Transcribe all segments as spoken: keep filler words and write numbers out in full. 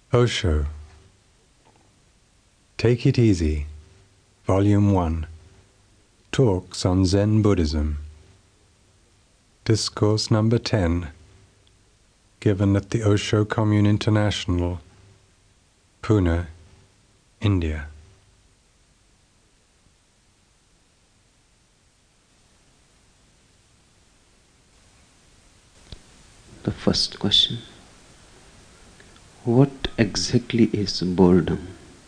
Osho, Take It Easy, Volume one, Talks on Zen Buddhism, Discourse number ten, given at the Osho Commune International, Pune, India. The first question: what exactly is boredom?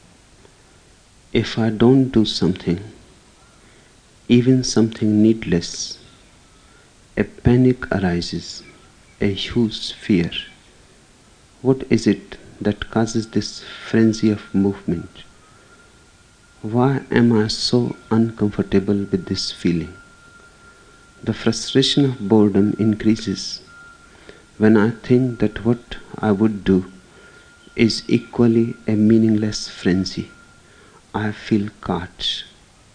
If I don't do something, even something needless, a panic arises, a huge fear. What is it that causes this frenzy of movement? Why am I so uncomfortable with this feeling? The frustration of boredom increases when I think that what I would do is equally a meaningless frenzy. I feel caught.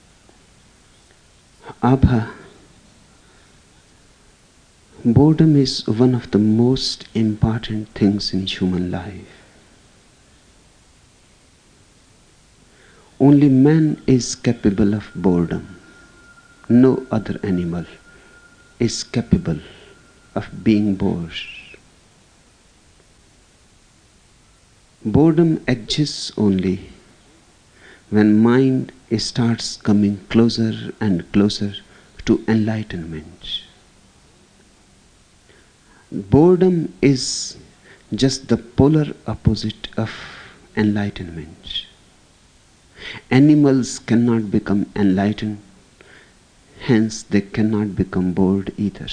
Abha, boredom is one of the most important things in human life. Only man is capable of boredom. No other animal is capable of being bored. Boredom exists only when mind starts coming closer and closer to enlightenment. Boredom is just the polar opposite of enlightenment. Animals cannot become enlightened, hence they cannot become bored either.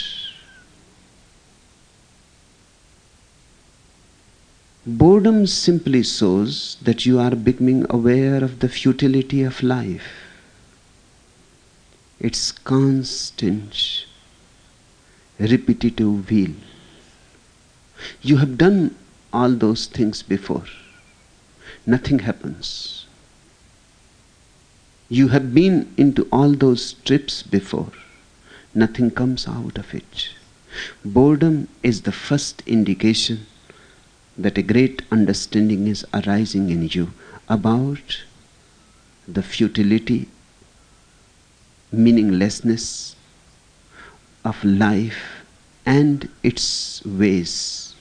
Boredom simply shows that you are becoming aware of the futility of life, its constant, repetitive wheel. You have done all those things before. Nothing happens. You have been into all those trips before. Nothing comes out of it. Boredom is the first indication that a great understanding is arising in you about the futility, meaninglessness of life and its ways.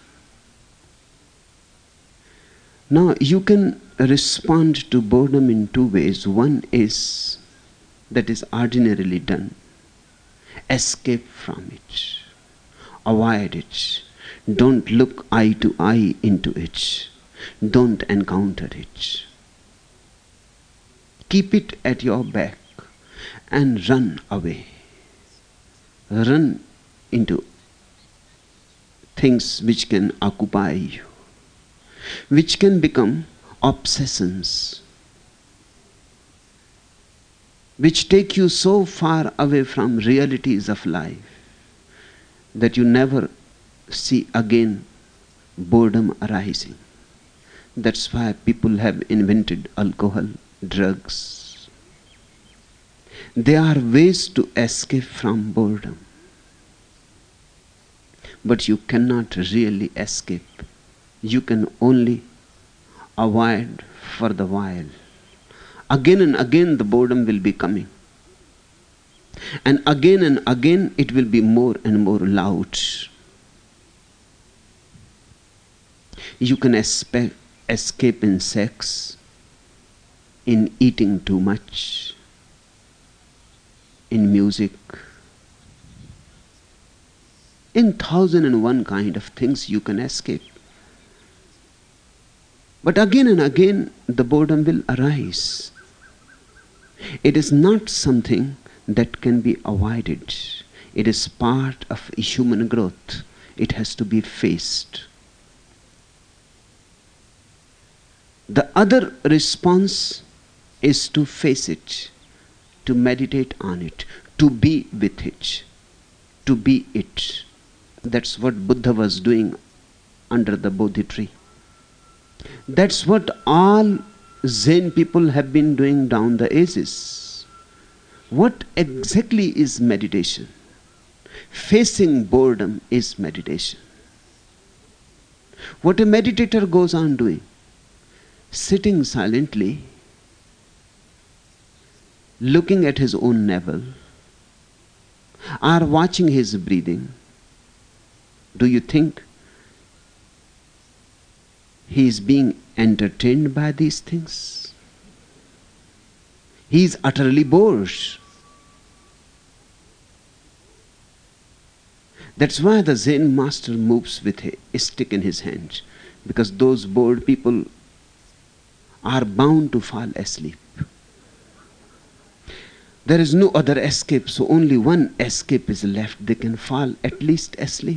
Now you can respond to boredom in two ways. One is that is ordinarily done. Escape from it. Avoid it. Don't look eye to eye into it. Don't encounter it. Keep it at your back and run away. Run into things which can occupy you, which can become obsessions, which take you so far away from realities of life that you never see again boredom arising. That's why people have invented alcohol, drugs. They are ways to escape from boredom. But you cannot really escape. You can only avoid for the while. Again and again the boredom will be coming. And again and again it will be more and more loud. You can espe- escape in sex, in eating too much, in music, in thousand and one kind of things you can escape. But again and again the boredom will arise. It is not something that can be avoided. It is part of human growth. It has to be faced. The other response is to face it, to meditate on it, to be with it, to be it. That's what Buddha was doing under the Bodhi tree. That's what all Zen people have been doing down the ages. What exactly is meditation? Facing boredom is meditation. What a meditator goes on doing, sitting silently, looking at his own navel, or watching his breathing, do you think he is being entertained by these things? He is utterly bored. That's why the Zen master moves with a stick in his hand, because those bored people are bound to fall asleep. There is no other escape, so only one escape is left. They can fall at least asleep.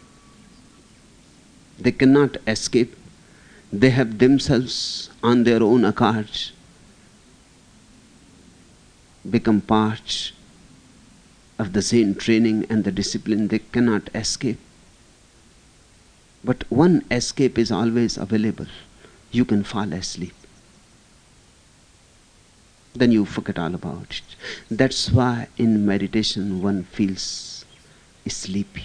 They cannot escape. They have themselves on their own accord become part of the Zen training and the discipline. They cannot escape. But one escape is always available. You can fall asleep. Then you forget all about it. That's why in meditation one feels sleepy.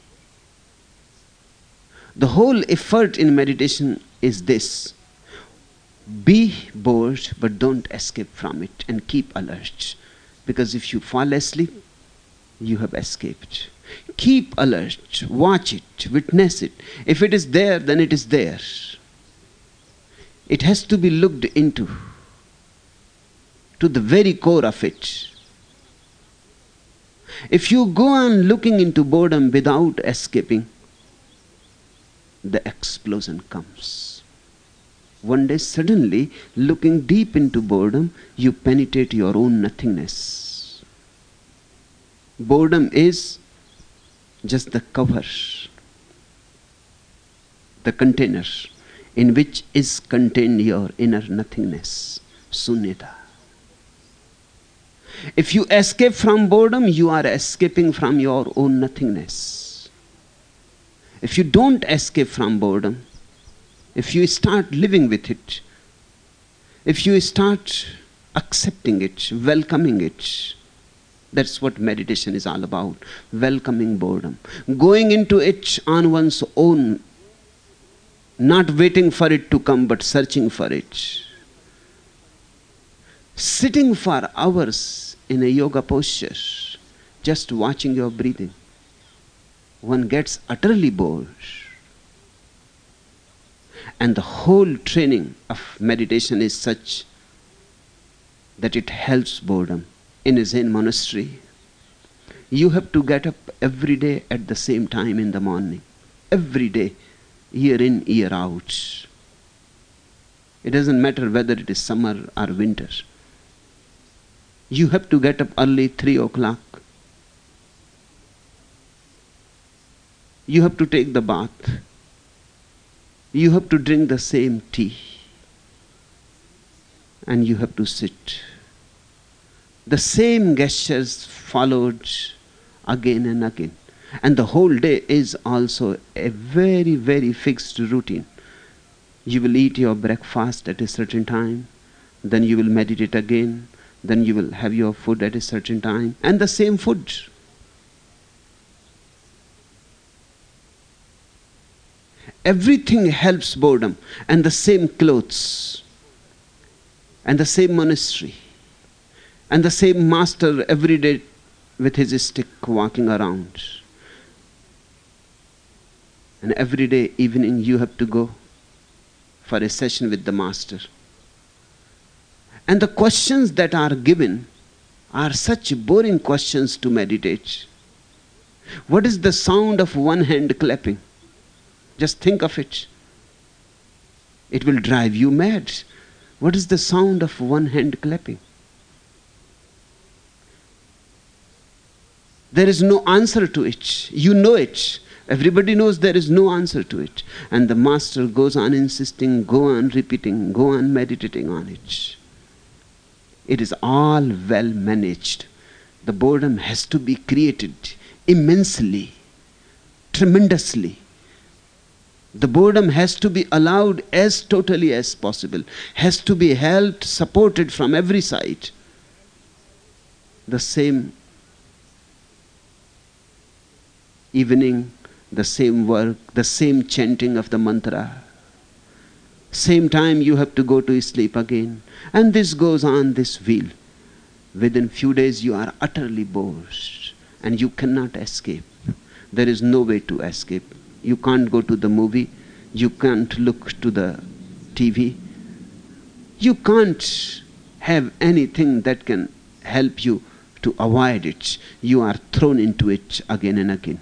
The whole effort in meditation is this: be bored, but don't escape from it, and keep alert. Because if you fall asleep, you have escaped. Keep alert, watch it, witness it. If it is there, then it is there. It has to be looked into, to the very core of it. If you go on looking into boredom without escaping, the explosion comes. One day, suddenly, looking deep into boredom, you penetrate your own nothingness. Boredom is just the cover, the container in which is contained your inner nothingness, sunyata. If you escape from boredom, you are escaping from your own nothingness. If you don't escape from boredom, if you start living with it, if you start accepting it, welcoming it, that's what meditation is all about. Welcoming boredom. Going into it on one's own, not waiting for it to come, but searching for it. Sitting for hours in a yoga posture, just watching your breathing, one gets utterly bored. And the whole training of meditation is such that it helps boredom. In a Zen monastery, you have to get up every day at the same time in the morning. Every day, year in, year out. It doesn't matter whether it is summer or winter. You have to get up early, three o'clock. You have to take the bath. You have to drink the same tea. And you have to sit. The same gestures followed again and again. And the whole day is also a very, very fixed routine. You will eat your breakfast at a certain time. Then you will meditate again. Then you will have your food at a certain time. And the same food. Everything helps boredom. And the same clothes. And the same monastery. And the same master every day with his stick walking around. And every day evening you have to go for a session with the master. And the questions that are given are such boring questions to meditate. What is the sound of one hand clapping? Just think of it. It will drive you mad. What is the sound of one hand clapping? There is no answer to it. You know it. Everybody knows there is no answer to it. And the master goes on insisting, go on repeating, go on meditating on it. It is all well managed. The boredom has to be created immensely, tremendously. The boredom has to be allowed as totally as possible. Has to be helped, supported from every side. The same evening, the same work, the same chanting of the mantra, Same time you have to go to sleep again. And this goes on, this wheel. Within few days you are utterly bored and you cannot escape. There is no way to escape. You can't go to the movie. You can't look to the T V. You can't have anything that can help you to avoid it. You are thrown into it again and again.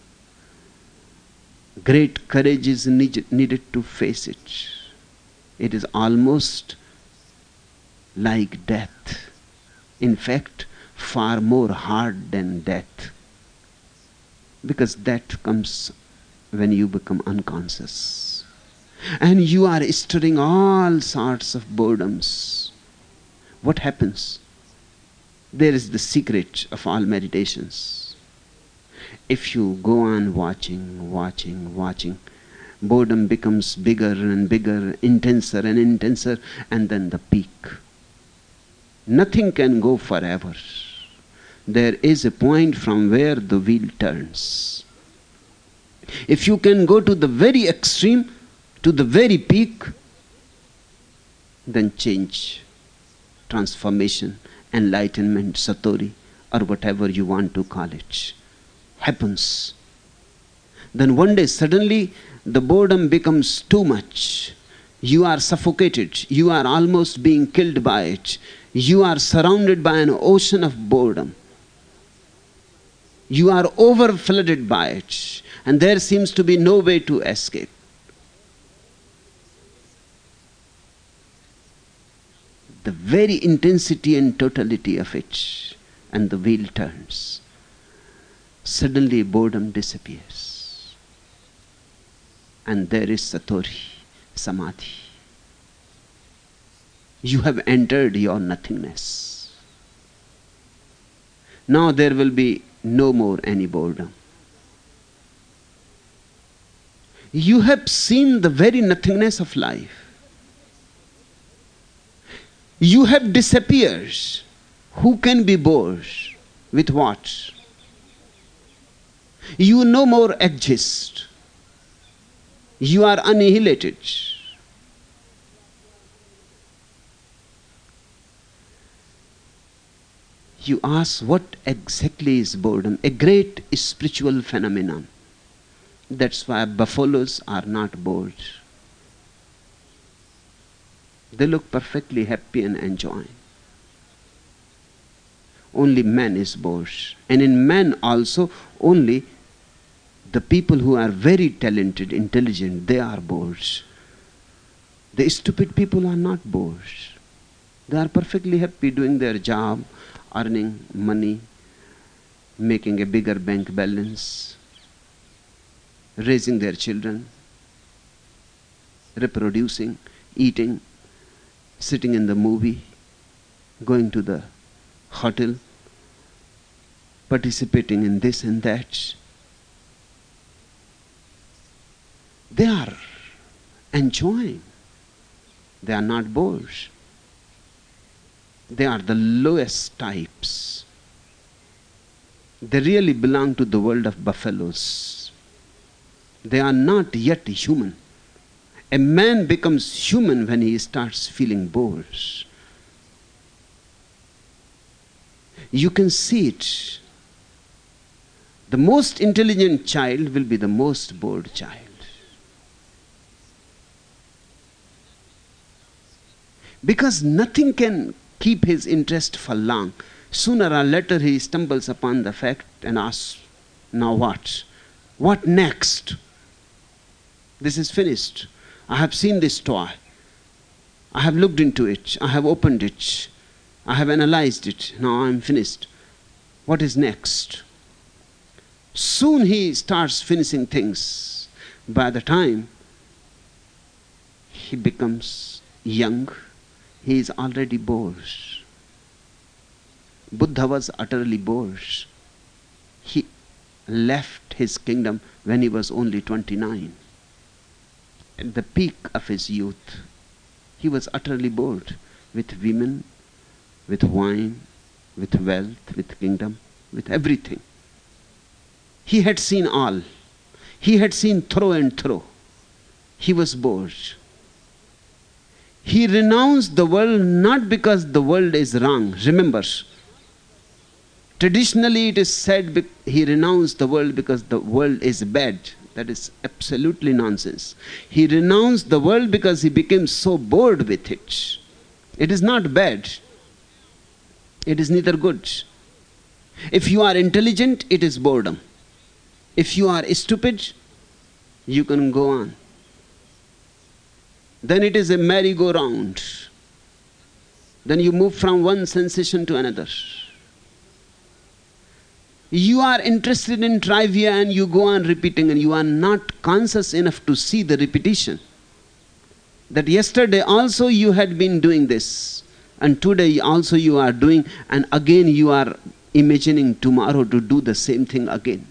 Great courage is need, needed to face it. It is almost like death. In fact, far more hard than death. Because death comes when you become unconscious. And you are stirring all sorts of boredoms. What happens? There is the secret of all meditations. If you go on watching, watching, watching, boredom becomes bigger and bigger, intenser and intenser, and then the peak. Nothing can go forever. There is a point from where the wheel turns. If you can go to the very extreme, to the very peak, then change, transformation, enlightenment, satori, or whatever you want to call it, happens. Then one day suddenly the boredom becomes too much. You are suffocated. You are almost being killed by it. You are surrounded by an ocean of boredom. You are over-flooded by it. And there seems to be no way to escape. The very intensity and totality of it, and the wheel turns. Suddenly boredom disappears. And there is satori, samadhi. You have entered your nothingness. Now there will be no more any boredom. You have seen the very nothingness of life. You have disappeared. Who can be bored? With what? You no more exist. You are annihilated. You ask, what exactly is boredom? A great spiritual phenomenon. That's why buffaloes are not bored. They look perfectly happy and enjoying. Only man is bored. And in man also, only the people who are very talented, intelligent, they are bored. The stupid people are not bored. They are perfectly happy doing their job, earning money, making a bigger bank balance, raising their children, reproducing, eating, sitting in the movie, going to the hotel, participating in this and that. They are enjoying. They are not bored. They are the lowest types. They really belong to the world of buffaloes. They are not yet human. A man becomes human when he starts feeling bored. You can see it. The most intelligent child will be the most bored child. Because nothing can keep his interest for long. Sooner or later he stumbles upon the fact and asks, now what? What next? This is finished. I have seen this toy. I have looked into it. I have opened it. I have analyzed it. Now I am finished. What is next? Soon he starts finishing things. By the time he becomes young, he is already bored. Buddha was utterly bored. He left his kingdom when he was only twenty-nine. At the peak of his youth, he was utterly bored with women, with wine, with wealth, with kingdom, with everything. He had seen all. He had seen through and through. He was bored. He renounced the world not because the world is wrong. Remember, traditionally it is said he renounced the world because the world is bad. That is absolutely nonsense. He renounced the world because he became so bored with it. It is not bad. It is neither good. If you are intelligent, it is boredom. If you are stupid, you can go on. Then it is a merry-go-round. Then you move from one sensation to another. You are interested in trivia and you go on repeating, and you are not conscious enough to see the repetition. That yesterday also you had been doing this, and today also you are doing, and again you are imagining tomorrow to do the same thing again.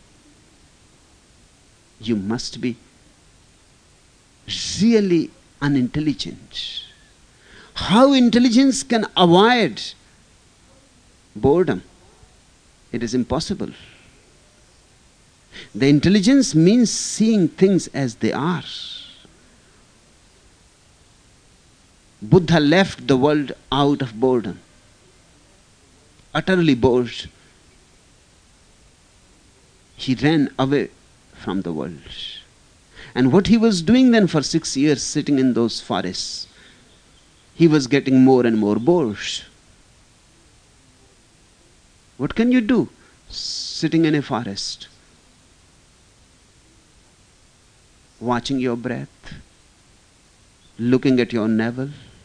You must be really unintelligent. How intelligence can avoid boredom? It is impossible. The intelligence means seeing things as they are. Buddha left the world out of boredom, utterly bored. He ran away from the world. And what he was doing then for six years, sitting in those forests, he was getting more and more bored. What can you do sitting in a forest, watching your breath, looking at your navel,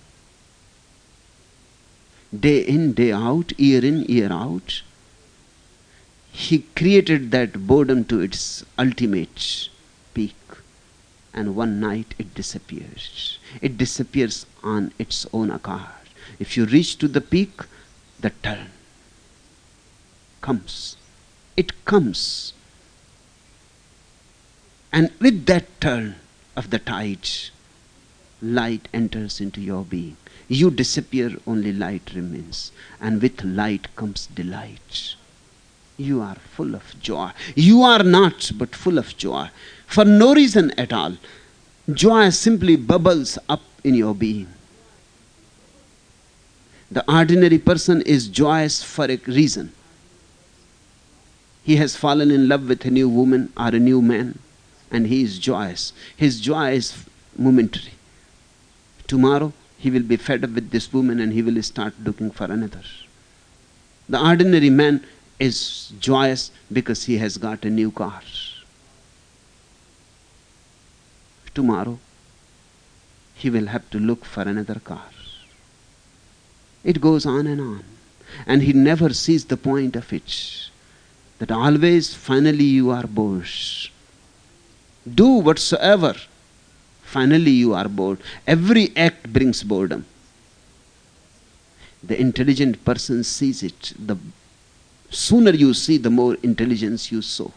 day in, day out, year in, year out? He created that boredom to its ultimate peak, and one night it disappears. It disappears on its own accord. If you reach to the peak, the turn comes. It comes. And with that turn of the tide, light enters into your being. You disappear, only light remains. And with light comes delight. You are full of joy. You are not, but full of joy. For no reason at all. Joy simply bubbles up in your being. The ordinary person is joyous for a reason. He has fallen in love with a new woman or a new man, and he is joyous. His joy is momentary. Tomorrow he will be fed up with this woman and he will start looking for another. The ordinary man is joyous because he has got a new car. Tomorrow he will have to look for another car. It goes on and on, and he never sees the point of it. That always, finally, you are bored. Do whatsoever, finally you are bored. Every act brings boredom. The intelligent person sees it. The sooner you see, the more intelligence you sow.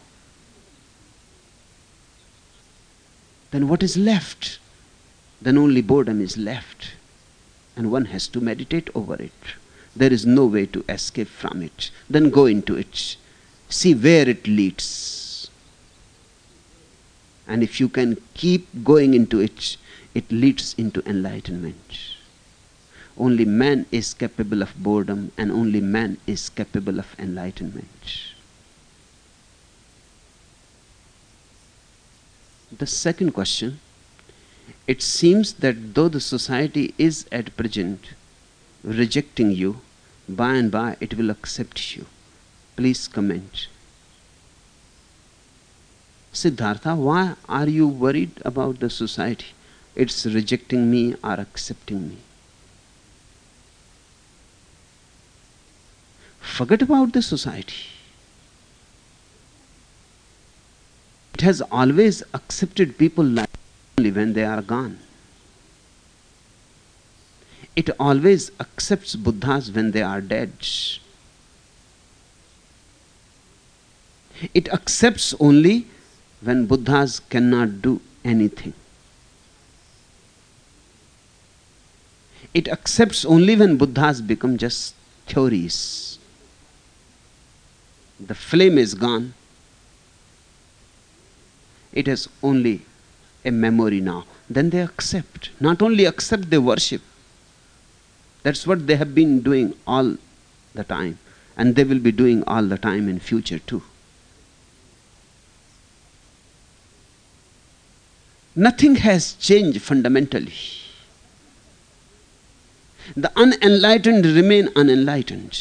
Then what is left? Then only boredom is left. And one has to meditate over it. There is no way to escape from it. Then go into it. See where it leads. And if you can keep going into it, it leads into enlightenment. Only man is capable of boredom, and only man is capable of enlightenment. The second question, it seems that though the society is at present rejecting you, by and by it will accept you. Please comment. Siddhartha, why are you worried about the society? It's rejecting me or accepting me. Forget about the society. It has always accepted people like only when they are gone. It always accepts Buddhas when they are dead. It accepts only when Buddhas cannot do anything. It accepts only when Buddhas become just theories. The flame is gone. It is only a memory now. Then they accept. Not only accept, they worship. That's what they have been doing all the time, and they will be doing all the time in future too. Nothing has changed fundamentally. The unenlightened remain unenlightened.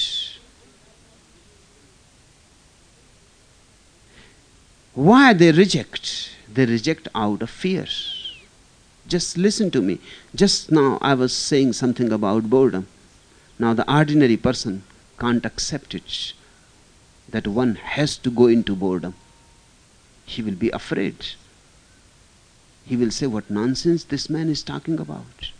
Why they reject? They reject out of fear. Just listen to me. Just now I was saying something about boredom. Now the ordinary person can't accept it, that one has to go into boredom. He will be afraid. He will say, what nonsense this man is talking about.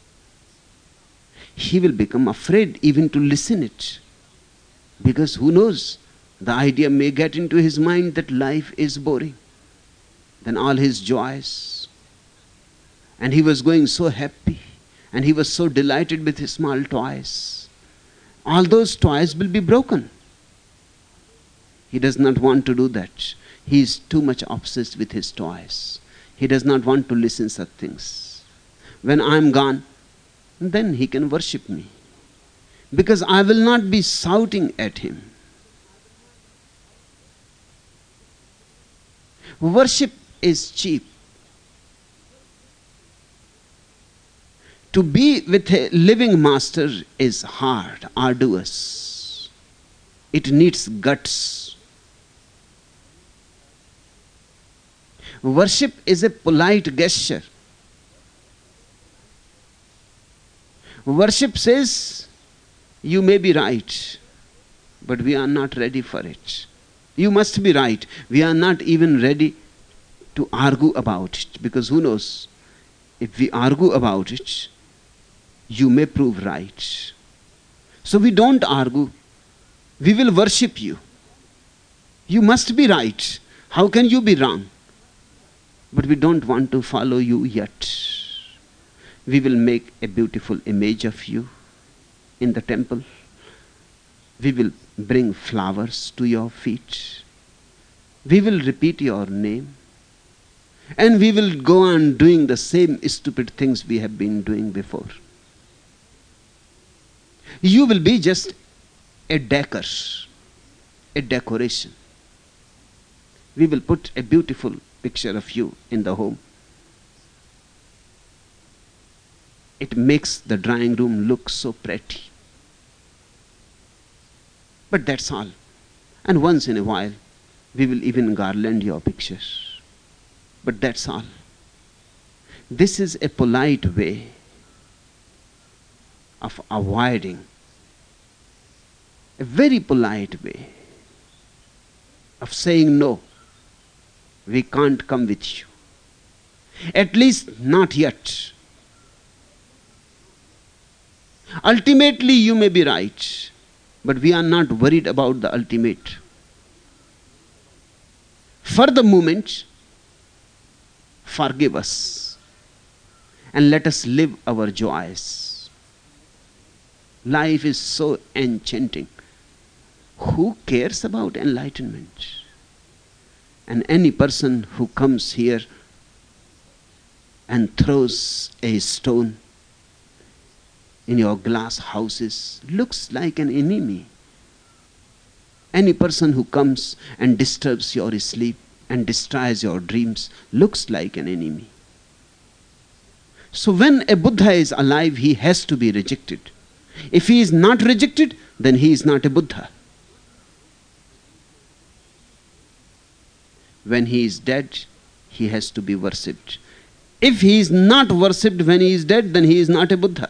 He will become afraid even to listen it. Because who knows, the idea may get into his mind that life is boring. Then all his joys, and he was going so happy, and he was so delighted with his small toys, all those toys will be broken. He does not want to do that. He is too much obsessed with his toys. He does not want to listen such things. When I am gone, then he can worship me, because I will not be shouting at him. Worship is cheap. To be with a living master is hard, arduous. It needs guts. Worship is a polite gesture. Worship says, you may be right, but we are not ready for it. You must be right. We are not even ready to argue about it, because who knows, if we argue about it, you may prove right. So we don't argue. We will worship you. You must be right. How can you be wrong? But we don't want to follow you yet. We will make a beautiful image of you in the temple. We will bring flowers to your feet. We will repeat your name. And we will go on doing the same stupid things we have been doing before. You will be just a decor, a decoration. We will put a beautiful picture of you in the home. It makes the drawing room look so pretty. But that's all. And once in a while, we will even garland your pictures. But that's all. This is a polite way of avoiding, a very polite way of saying no. We can't come with you. At least not yet. Ultimately, you may be right, but we are not worried about the ultimate. For the moment, forgive us and let us live our joys. Life is so enchanting. Who cares about enlightenment? And any person who comes here and throws a stone in your glass houses looks like an enemy. Any person who comes and disturbs your sleep and destroys your dreams looks like an enemy. So when a Buddha is alive, he has to be rejected. If he is not rejected, then he is not a Buddha. When he is dead, he has to be worshipped. If he is not worshipped when he is dead, then he is not a Buddha.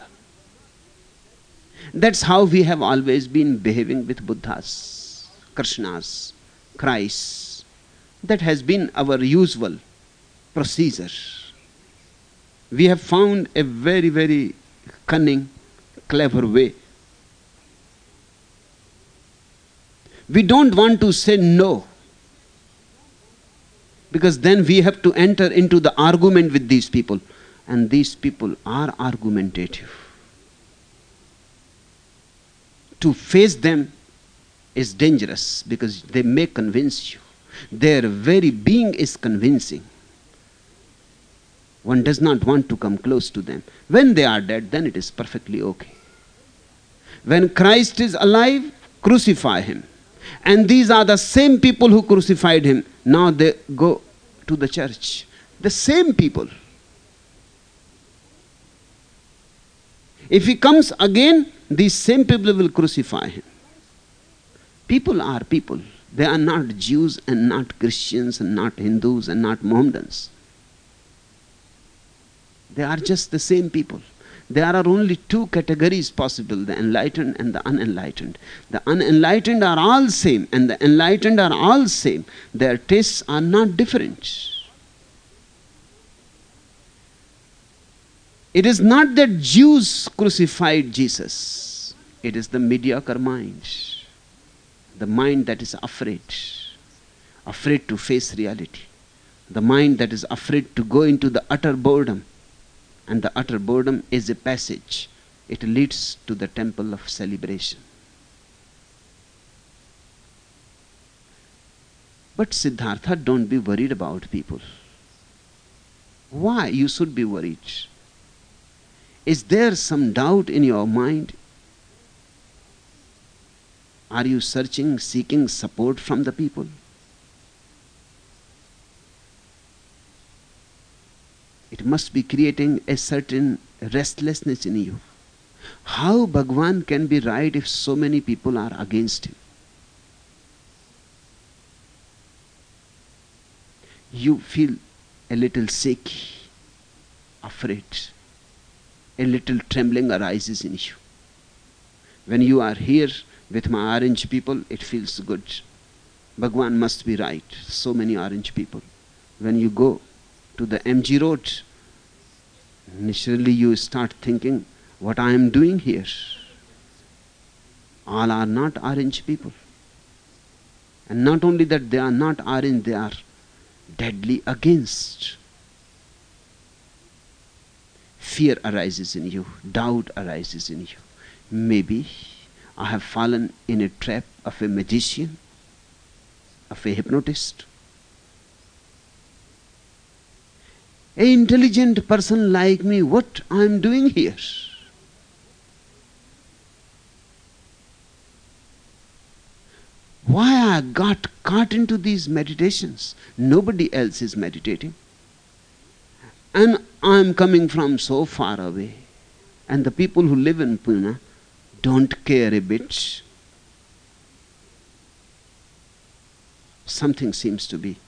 That's how we have always been behaving with Buddhas, Krishnas, Christs. That has been our usual procedure. We have found a very, very cunning, clever way. We don't want to say no, because then we have to enter into the argument with these people. And these people are argumentative. To face them is dangerous, because they may convince you. Their very being is convincing. One does not want to come close to them. When they are dead, then it is perfectly okay. When Christ is alive, crucify him. And these are the same people who crucified him. Now they go to the church. The same people. If he comes again, these same people will crucify him. People are people. They are not Jews and not Christians and not Hindus and not Mohammedans. They are just the same people. There are only two categories possible, the enlightened and the unenlightened. The unenlightened are all same and the enlightened are all same. Their tastes are not different. It is not that Jews crucified Jesus. It is the mediocre mind. The mind that is afraid. Afraid to face reality. The mind that is afraid to go into the utter boredom. And the utter boredom is a passage. It leads to the temple of celebration. But Siddhartha, don't be worried about people. Why you should be worried? Is there some doubt in your mind? Are you searching, seeking support from the people? It must be creating a certain restlessness in you. How Bhagwan can be right if so many people are against him? You feel a little sick, afraid. A little trembling arises in you. When you are here with my orange people, it feels good. Bhagwan must be right. So many orange people. When you go to the M G road, naturally you start thinking, what I am doing here? All are not orange people. And not only that they are not orange, they are deadly against. Fear arises in you, doubt arises in you. Maybe I have fallen in a trap of a magician, of a hypnotist. An intelligent person like me, what I am doing here? Why I got caught into these meditations? Nobody else is meditating. And I am coming from so far away. And the people who live in Pune don't care a bit. Something seems to be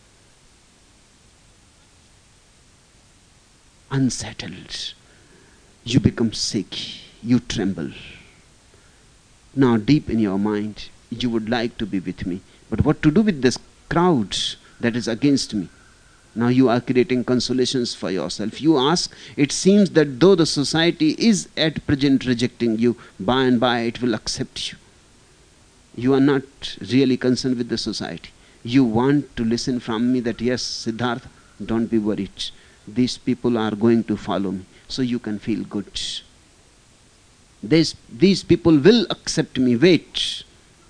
unsettled. You become sick. You tremble. Now deep in your mind, you would like to be with me. But what to do with this crowd that is against me? Now you are creating consolations for yourself. You ask, it seems that though the society is at present rejecting you, by and by it will accept you. You are not really concerned with the society. You want to listen from me that yes, Siddhartha, don't be worried. These people are going to follow me. So you can feel good. This, these people will accept me. Wait.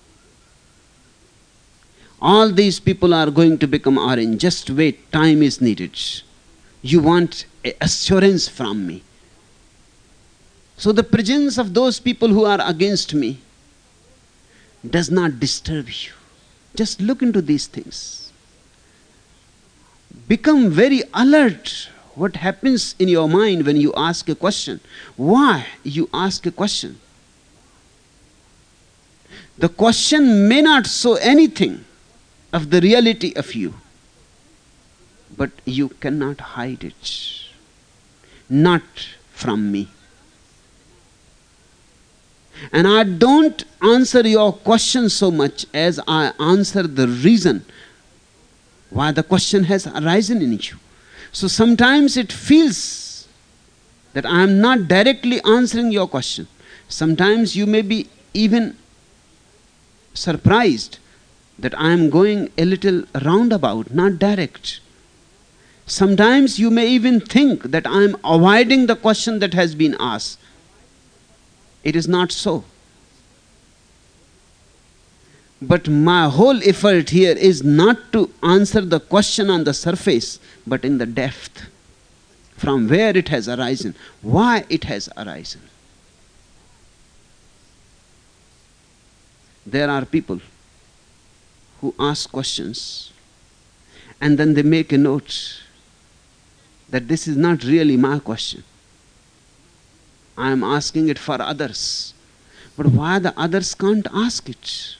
All these people are going to become orange. Just wait. Time is needed. You want assurance from me. So the presence of those people who are against me does not disturb you. Just look into these things. Become very alert. What happens in your mind when you ask a question? Why you ask a question? The question may not show anything of the reality of you, but you cannot hide it. Not from me. And I don't answer your question so much as I answer the reason why the question has arisen in you. So sometimes it feels that I am not directly answering your question. Sometimes you may be even surprised that I am going a little roundabout, not direct. Sometimes you may even think that I am avoiding the question that has been asked. It is not so. But my whole effort here is not to answer the question on the surface, but in the depth. From where it has arisen, why it has arisen. There are people who ask questions and then they make a note that this is not really my question. I am asking it for others. But why the others can't ask it?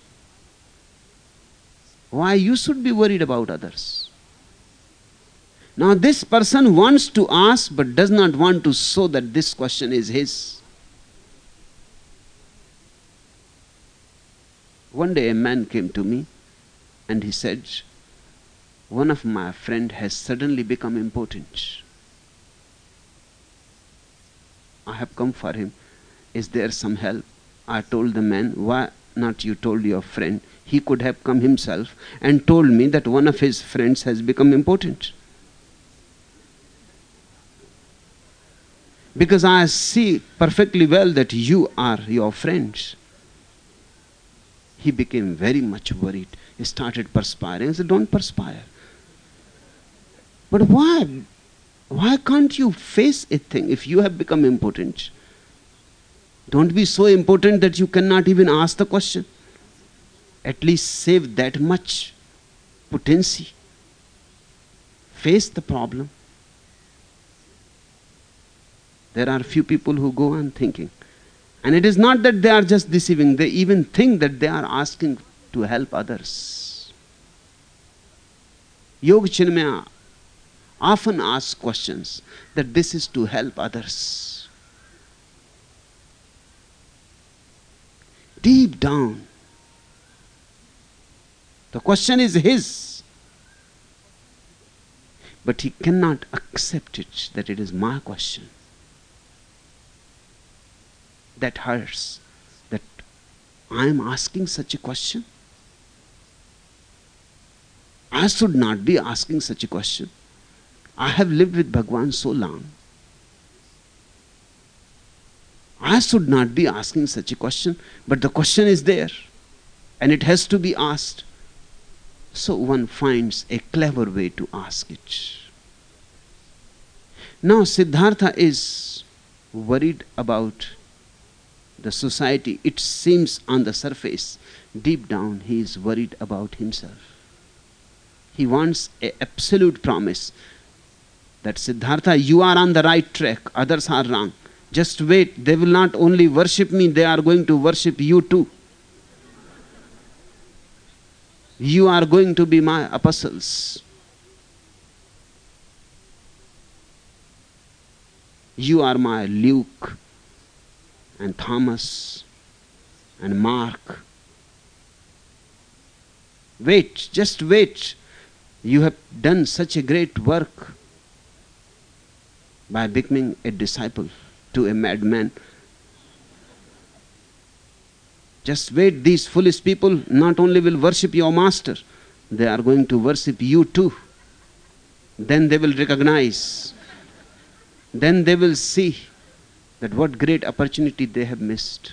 Why you should be worried about others? Now this person wants to ask but does not want to show that this question is his. One day a man came to me and he said, one of my friends has suddenly become important. I have come for him. Is there some help? I told the man, why not you told your friend? He could have come himself and told me that one of his friends has become important. Because I see perfectly well that you are your friends. He became very much worried. He started perspiring. I said, don't perspire. But why? Why can't you face a thing if you have become important? Don't be so important that you cannot even ask the question. At least save that much potency. Face the problem. There are few people who go on thinking. And it is not that they are just deceiving. They even think that they are asking to help others. Yoga Chinmaya often asks questions that this is to help others. Deep down, the question is his, but he cannot accept it, that it is my question. That hurts, that I am asking such a question. I should not be asking such a question. I have lived with Bhagwan so long. I should not be asking such a question, but the question is there and it has to be asked. So one finds a clever way to ask it. Now Siddhartha is worried about the society. It seems on the surface, deep down he is worried about himself. He wants an absolute promise that Siddhartha, you are on the right track, others are wrong. Just wait, they will not only worship me, they are going to worship you too. You are going to be my apostles. You are my Luke and Thomas and Mark. Wait, just wait. You have done such a great work by becoming a disciple to a madman. Just wait, these foolish people not only will worship your master, they are going to worship you too. Then they will recognize, then they will see that what great opportunity they have missed.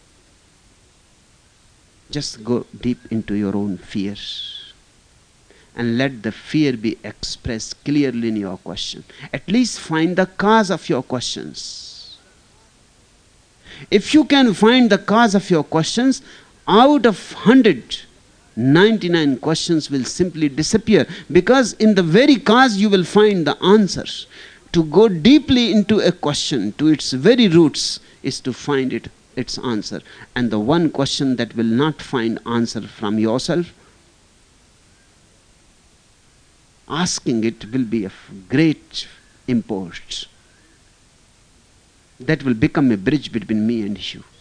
Just go deep into your own fears and let the fear be expressed clearly in your question. At least find the cause of your questions. If you can find the cause of your questions, out of one hundred, ninety-nine questions will simply disappear, because in the very cause you will find the answers. To go deeply into a question, to its very roots, is to find it, its answer. And the one question that will not find answer from yourself, asking it will be of great import. That will become a bridge between me and you.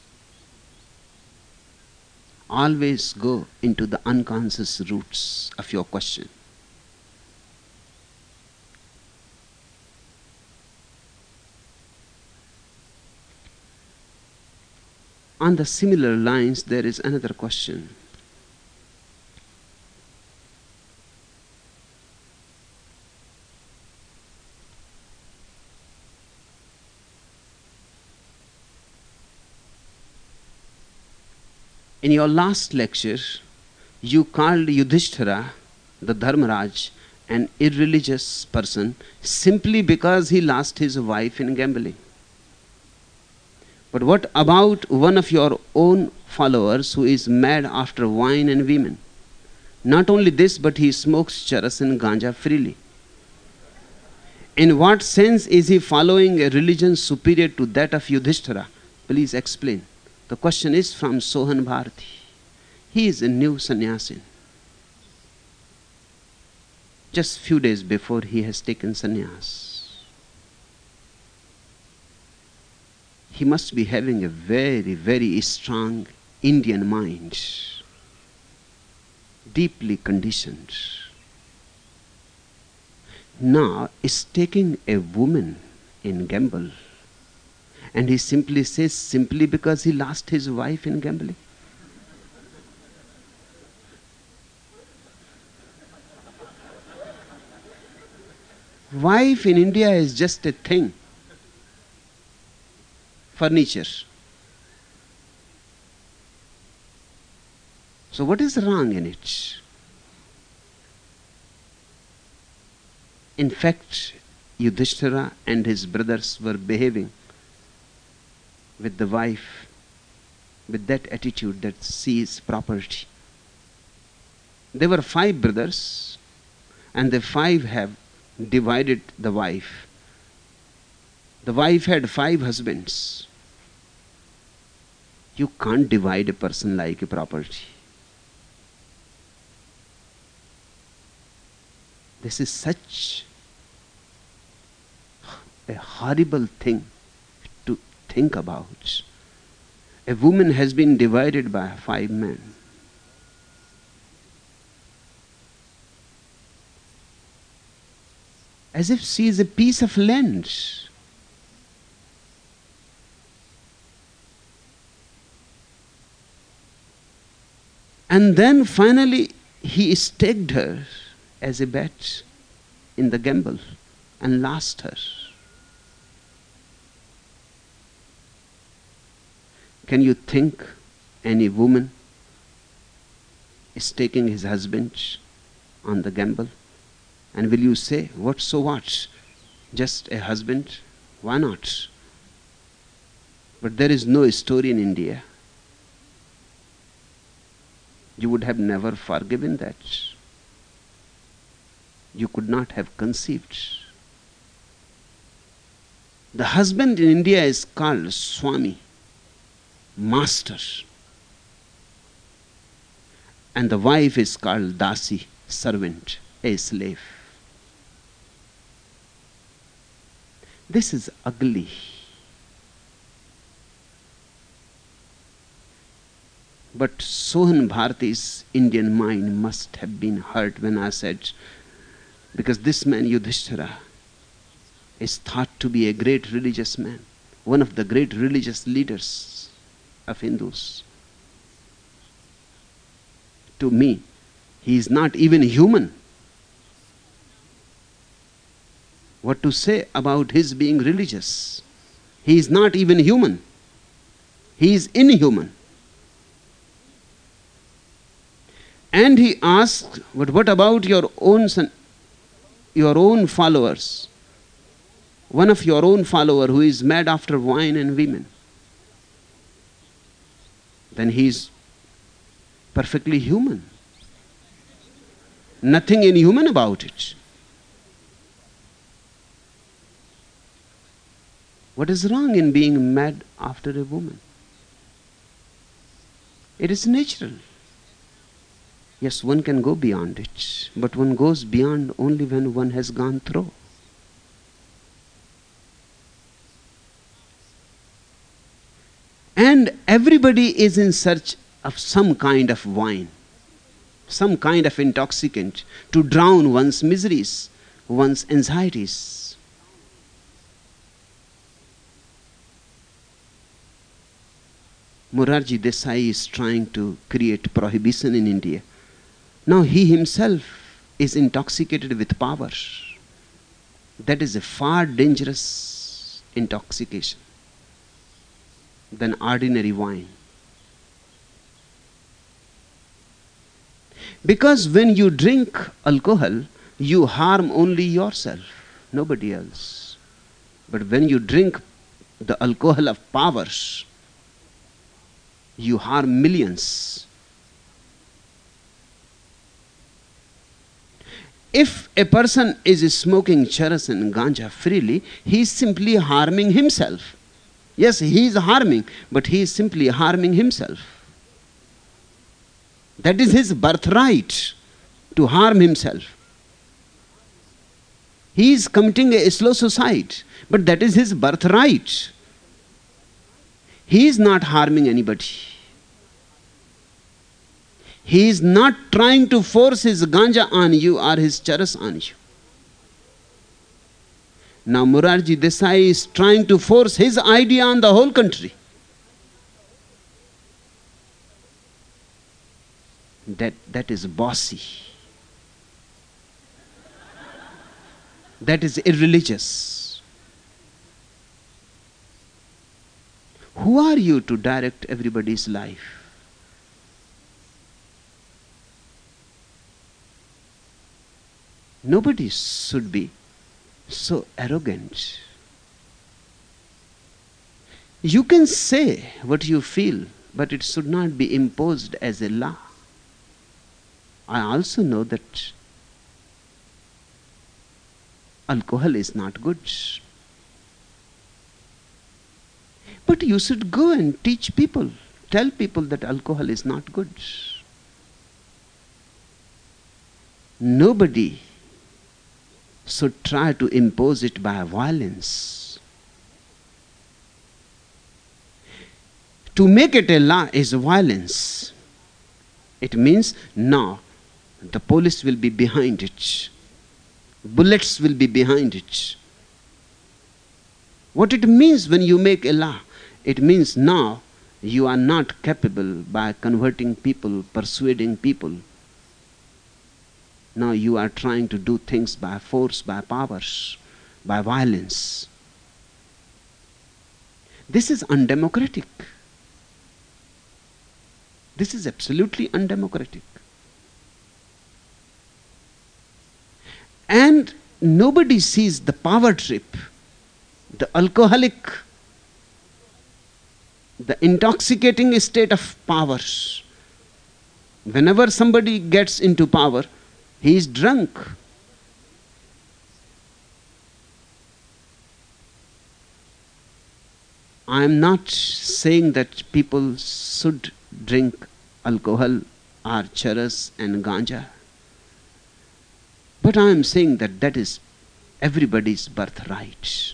Always go into the unconscious roots of your question. On the similar lines, there is another question. In your last lecture, you called Yudhishthira, the Dharmaraj, an irreligious person simply because he lost his wife in gambling. But what about one of your own followers who is mad after wine and women? Not only this, but he smokes charas and ganja freely. In what sense is he following a religion superior to that of Yudhishthira? Please explain. The question is from Sohan Bharati. He is a new sannyasin. Just few days before he has taken sannyas. He must be having a very, very strong Indian mind, deeply conditioned. Now is taking a woman in gamble, and he simply says, simply because he lost his wife in gambling. Wife in India is just a thing. Furniture. So what is wrong in it? In fact, Yudhishthira and his brothers were behaving with the wife with that attitude that she is property. There were five brothers, and the five have divided the wife. The wife had five husbands. You can't divide a person like a property. This is such a horrible thing to think about. A woman has been divided by five men. As if she is a piece of land. And then finally he staked her as a bet in the gamble and lost her. Can you think any woman is taking his husband on the gamble? And will you say, what so what? Just a husband? Why not? But there is no story in India. You would have never forgiven that. You could not have conceived. The husband in India is called Swami, master. And the wife is called Dasi, servant, a slave. This is ugly. But Sohan Bharati's Indian mind must have been hurt when I said, because this man Yudhishthira is thought to be a great religious man, one of the great religious leaders of Hindus. To me, he is not even human. What to say about his being religious? He is not even human. He is inhuman. And he asked, but what about your own son, your own followers? One of your own follower who is mad after wine and women. Then he is perfectly human. Nothing inhuman about it. What is wrong in being mad after a woman? It is natural. Yes, one can go beyond it, but one goes beyond only when one has gone through. And everybody is in search of some kind of wine, some kind of intoxicant to drown one's miseries, one's anxieties. Morarji Desai is trying to create prohibition in India. Now he himself is intoxicated with power. That is a far dangerous intoxication than ordinary wine. Because when you drink alcohol, you harm only yourself, nobody else. But when you drink the alcohol of powers, you harm millions. If a person is smoking charas and ganja freely, he is simply harming himself. Yes, he is harming, but he is simply harming himself. That is his birthright, to harm himself. He is committing a slow suicide, but that is his birthright. He is not harming anybody. He is not trying to force his ganja on you or his charas on you. Now Morarji Desai is trying to force his idea on the whole country. That, that is bossy. That is irreligious. Who are you to direct everybody's life? Nobody should be so arrogant. You can say what you feel, but it should not be imposed as a law. I also know that alcohol is not good. But you should go and teach people, tell people that alcohol is not good. Nobody should try to impose it by violence. To make it a law is violence. It means now the police will be behind it. Bullets will be behind it. What it means when you make a law? It means now you are not capable by converting people, persuading people. Now you are trying to do things by force, by powers, by violence. This is undemocratic. This is absolutely undemocratic. And nobody sees the power trip, the alcoholic, the intoxicating state of powers. Whenever somebody gets into power, he is drunk. I am not saying that people should drink alcohol or charas and ganja. But I am saying that that is everybody's birthright.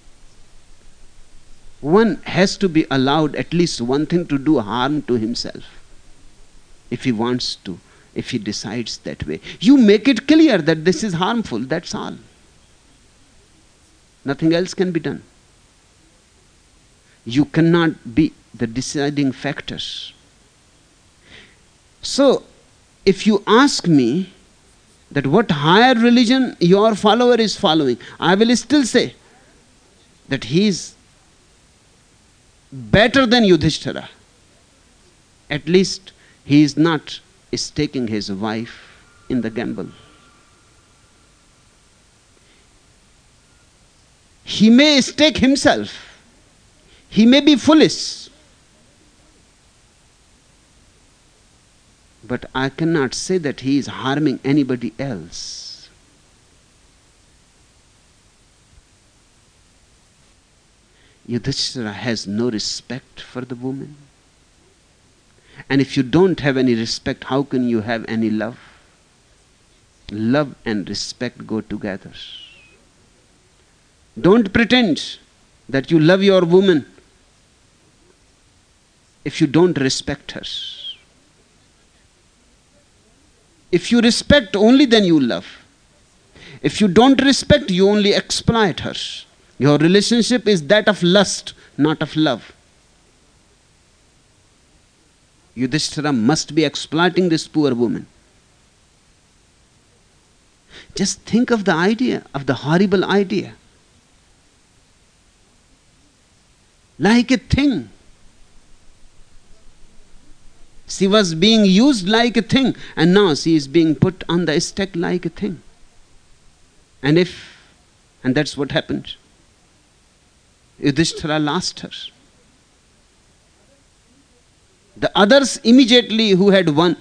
One has to be allowed at least one thing to do harm to himself. If he wants to, if he decides that way. You make it clear that this is harmful, that's all. Nothing else can be done. You cannot be the deciding factors. So, if you ask me that what higher religion your follower is following, I will still say that he is better than Yudhishthira. At least he is not staking his wife in the gamble. He may stake himself. He may be foolish. But I cannot say that he is harming anybody else. Yudhishthira has no respect for the woman. And if you don't have any respect, how can you have any love? Love and respect go together. Don't pretend that you love your woman if you don't respect her. If you respect, only then you love. If you don't respect, you only exploit her. Your relationship is that of lust, not of love. Yudhishthira must be exploiting this poor woman. Just think of the idea, of the horrible idea. Like a thing. She was being used like a thing, and now she is being put on the stake like a thing. And if, and that's what happened. Yudhishthira lost her. The others immediately who had won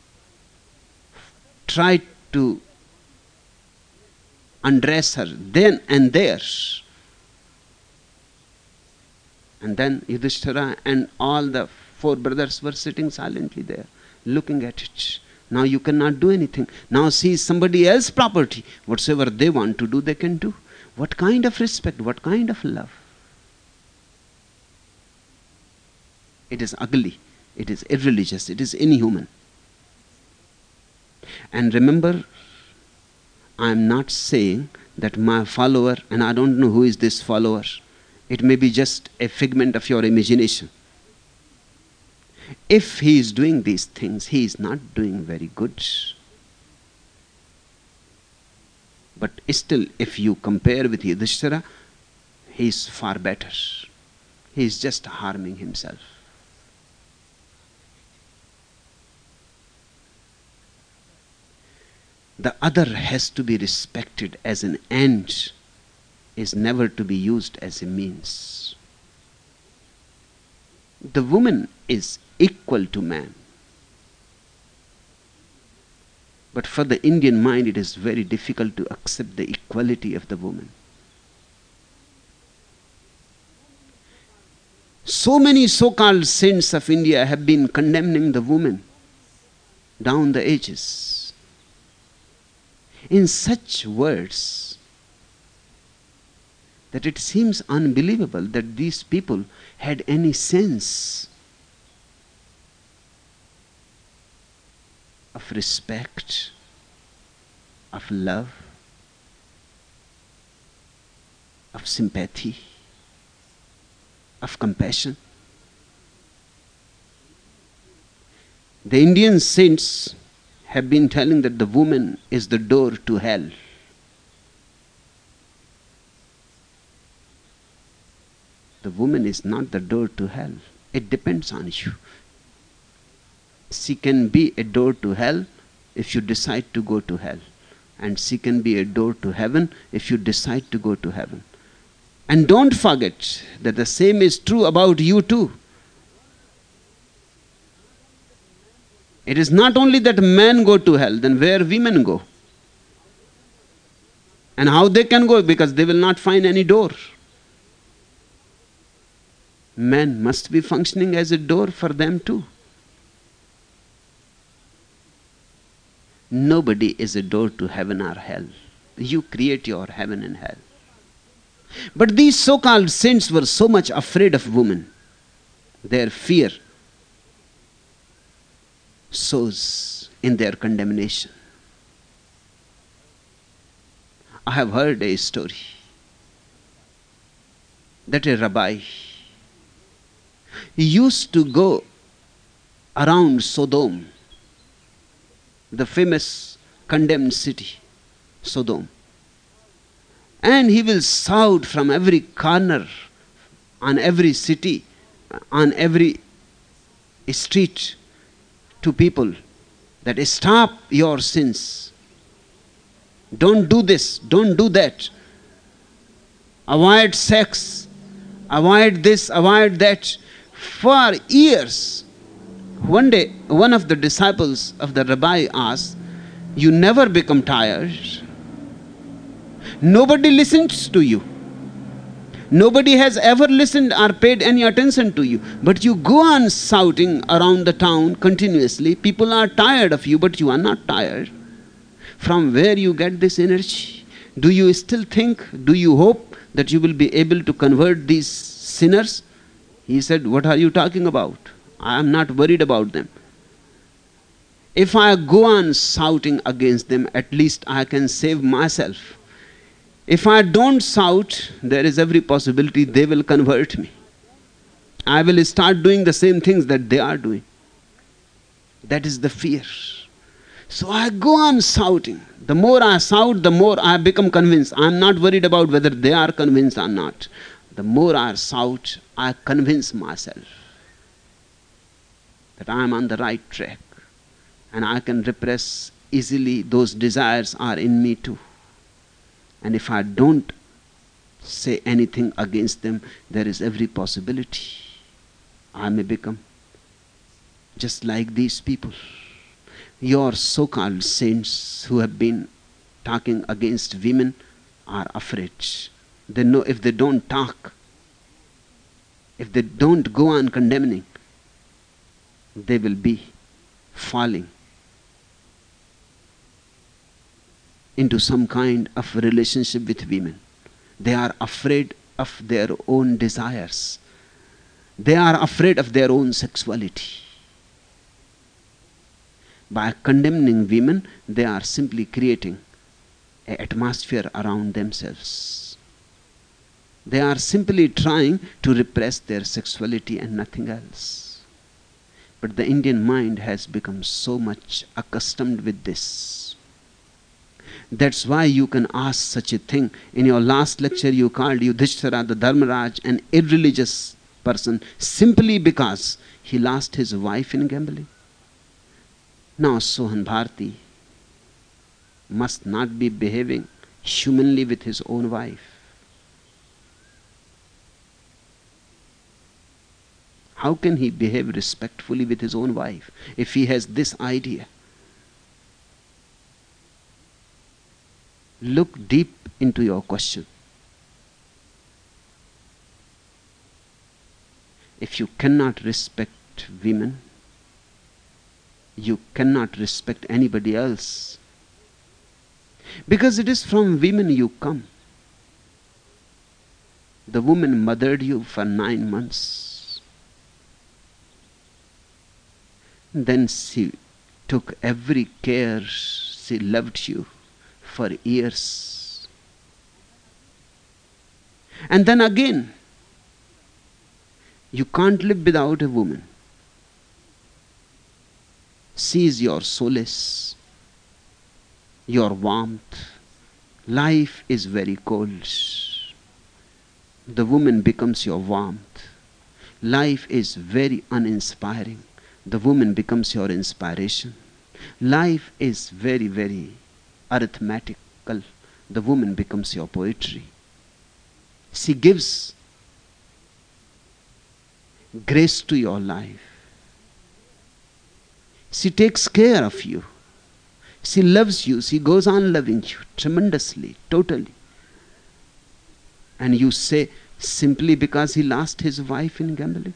tried to undress her then and there. And then Yudhishthira and all the four brothers were sitting silently there, looking at it. Now you cannot do anything. Now see somebody else's property. Whatsoever they want to do, they can do. What kind of respect? What kind of love? It is ugly. It is irreligious. It is inhuman. And remember, I am not saying that my follower, and I don't know who is this follower, it may be just a figment of your imagination. If he is doing these things, he is not doing very good. But still, if you compare with Yudhishthira, he is far better. He is just harming himself. The other has to be respected as an end, is never to be used as a means. The woman is equal to man. But for the Indian mind, it is very difficult to accept the equality of the woman. So many so-called saints of India have been condemning the woman down the ages, in such words that it seems unbelievable that these people had any sense of respect, of love, of sympathy, of compassion. The Indian saints have been telling that the woman is the door to hell. The woman is not the door to hell. It depends on you. She can be a door to hell if you decide to go to hell. And she can be a door to heaven if you decide to go to heaven. And don't forget that the same is true about you too. It is not only that men go to hell, then where women go? And how they can go? Because they will not find any door. Men must be functioning as a door for them too. Nobody is a door to heaven or hell. You create your heaven and hell. But these so-called saints were so much afraid of women. Their fear shows in their condemnation. I have heard a story that a rabbi used to go around Sodom, the famous condemned city, Sodom, and he will shout from every corner, on every city, on every street, to people that stop your sins. Don't do this, don't do that. Avoid sex, avoid this, avoid that. For years, one day, one of the disciples of the rabbi asked, you never become tired. Nobody listens to you. Nobody has ever listened or paid any attention to you. But you go on shouting around the town continuously. People are tired of you, but you are not tired. From where you get this energy? Do you still think, do you hope that you will be able to convert these sinners? He said, what are you talking about? I am not worried about them. If I go on shouting against them, at least I can save myself. If I don't shout, there is every possibility they will convert me. I will start doing the same things that they are doing. That is the fear. So I go on shouting. The more I shout, the more I become convinced. I am not worried about whether they are convinced or not. The more I shout, I convince myself that I am on the right track. And I can repress easily. Those desires are in me too. And if I don't say anything against them, there is every possibility I may become just like these people. Your so-called saints who have been talking against women are afraid. They know if they don't talk, if they don't go on condemning, they will be falling into some kind of relationship with women. They are afraid of their own desires. They are afraid of their own sexuality. By condemning women, they are simply creating an atmosphere around themselves. They are simply trying to repress their sexuality and nothing else. But the Indian mind has become so much accustomed with this. That's why you can ask such a thing. In your last lecture, you called Yudhishthira the Dharmaraj an irreligious person simply because he lost his wife in gambling. Now Sohan Bharti must not be behaving humanly with his own wife. How can he behave respectfully with his own wife if he has this idea? Look deep into your question. If you cannot respect women, you cannot respect anybody else. Because it is from women you come. The woman mothered you for nine months. Then she took every care. She loved you for years. And then again, you can't live without a woman. She is your solace, your warmth. Life is very cold. The woman becomes your warmth. Life is very uninspiring. The woman becomes your inspiration. Life is very, very arithmetical. The woman becomes your poetry. She gives grace to your life. She takes care of you. She loves you. She goes on loving you tremendously, totally. And you say, simply because he lost his wife in gambling?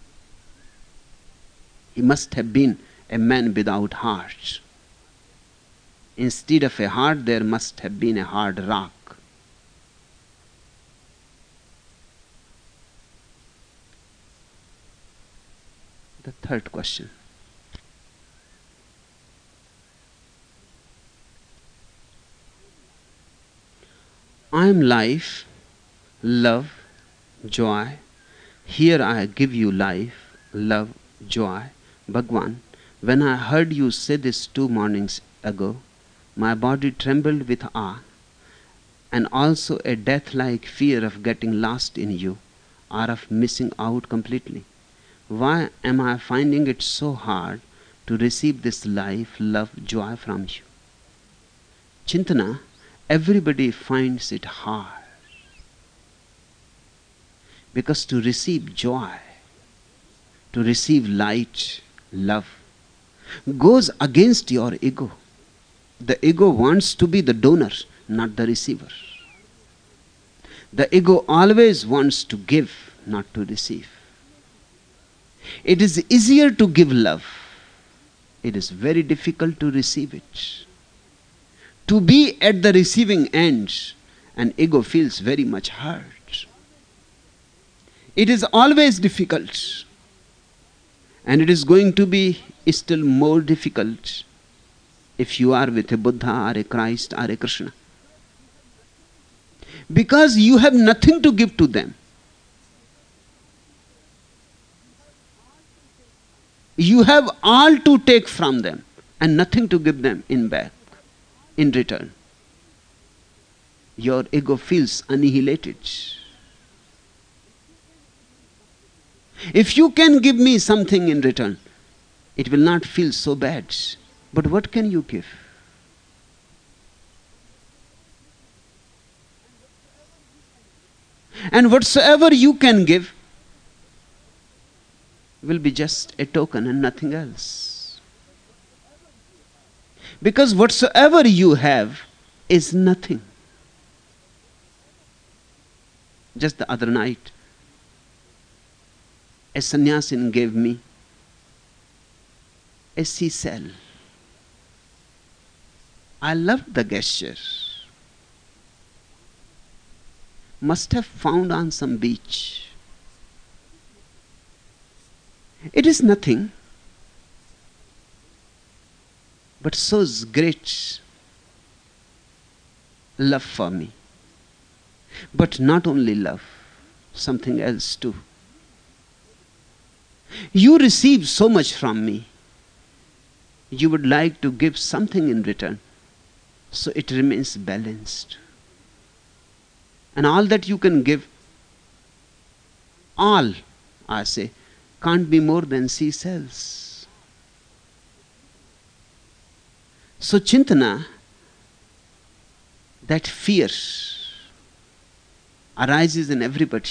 He must have been a man without heart. Instead of a heart, there must have been a hard rock. The third question. I am life, love, joy. Here I give you life, love, joy. Bhagwan, when I heard you say this two mornings ago, my body trembled with awe, and also a death-like fear of getting lost in you, or of missing out completely. Why am I finding it so hard to receive this life, love, joy from you? Chintana, everybody finds it hard. Because to receive joy, to receive light, love, goes against your ego. The ego wants to be the donor, not the receiver. The ego always wants to give, not to receive. It is easier to give love. It is very difficult to receive it. To be at the receiving end, an ego feels very much hurt. It is always difficult. And it is going to be still more difficult if you are with a Buddha or a Christ or a Krishna. Because you have nothing to give to them. You have all to take from them and nothing to give them in back, in return. Your ego feels annihilated. If you can give me something in return, it will not feel so bad. But what can you give? And whatsoever you can give will be just a token and nothing else. Because whatsoever you have is nothing. Just the other night, a sannyasin gave me a seashell. I loved the gesture. Must have found on some beach. It is nothing, but shows great love for me. But not only love, something else too. You receive so much from me, you would like to give something in return, so it remains balanced. And all that you can give, all, I say, can't be more than seashells. So Chintana, that fear arises in everybody.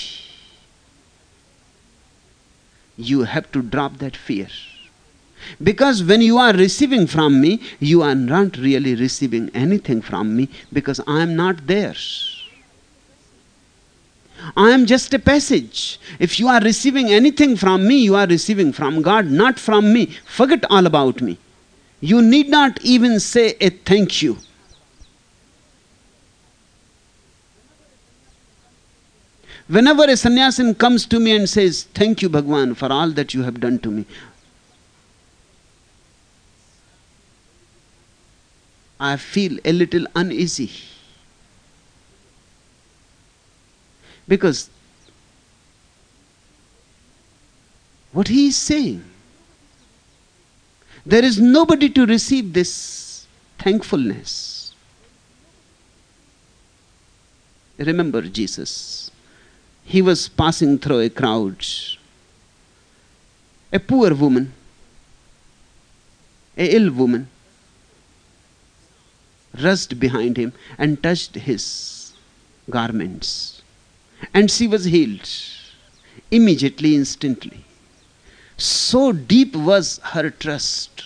You have to drop that fear. Because when you are receiving from me, you are not really receiving anything from me, because I am not there. I am just a passage. If you are receiving anything from me, you are receiving from God, not from me. Forget all about me. You need not even say a thank you. Whenever a sannyasin comes to me and says, thank you Bhagwan for all that you have done to me, I feel a little uneasy. Because what he is saying, there is nobody to receive this thankfulness. Remember Jesus. He was passing through a crowd. A poor woman, a ill woman, rushed behind him and touched his garments. And she was healed immediately, instantly. So deep was her trust.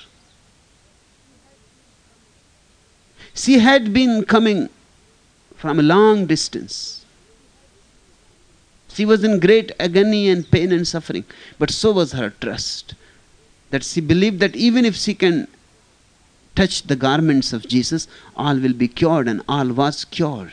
She had been coming from a long distance. She was in great agony and pain and suffering. But so was her trust, that she believed that even if she can touch the garments of Jesus, all will be cured, and all was cured.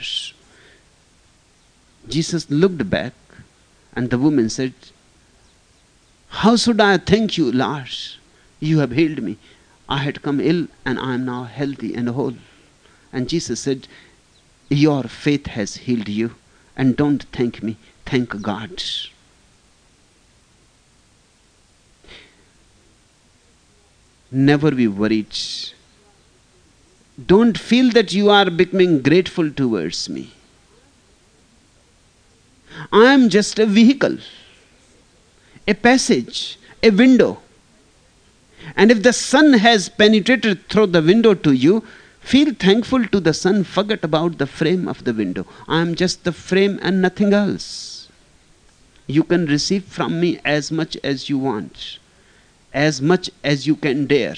Jesus looked back, and the woman said, how should I thank you, Lord? You have healed me. I had come ill, and I am now healthy and whole. And Jesus said, your faith has healed you, and don't thank me, thank God. Never be worried. Don't feel that you are becoming grateful towards me. I am just a vehicle, a passage, a window. And if the sun has penetrated through the window to you, feel thankful to the sun, forget about the frame of the window. I am just the frame and nothing else. You can receive from me as much as you want, as much as you can dare,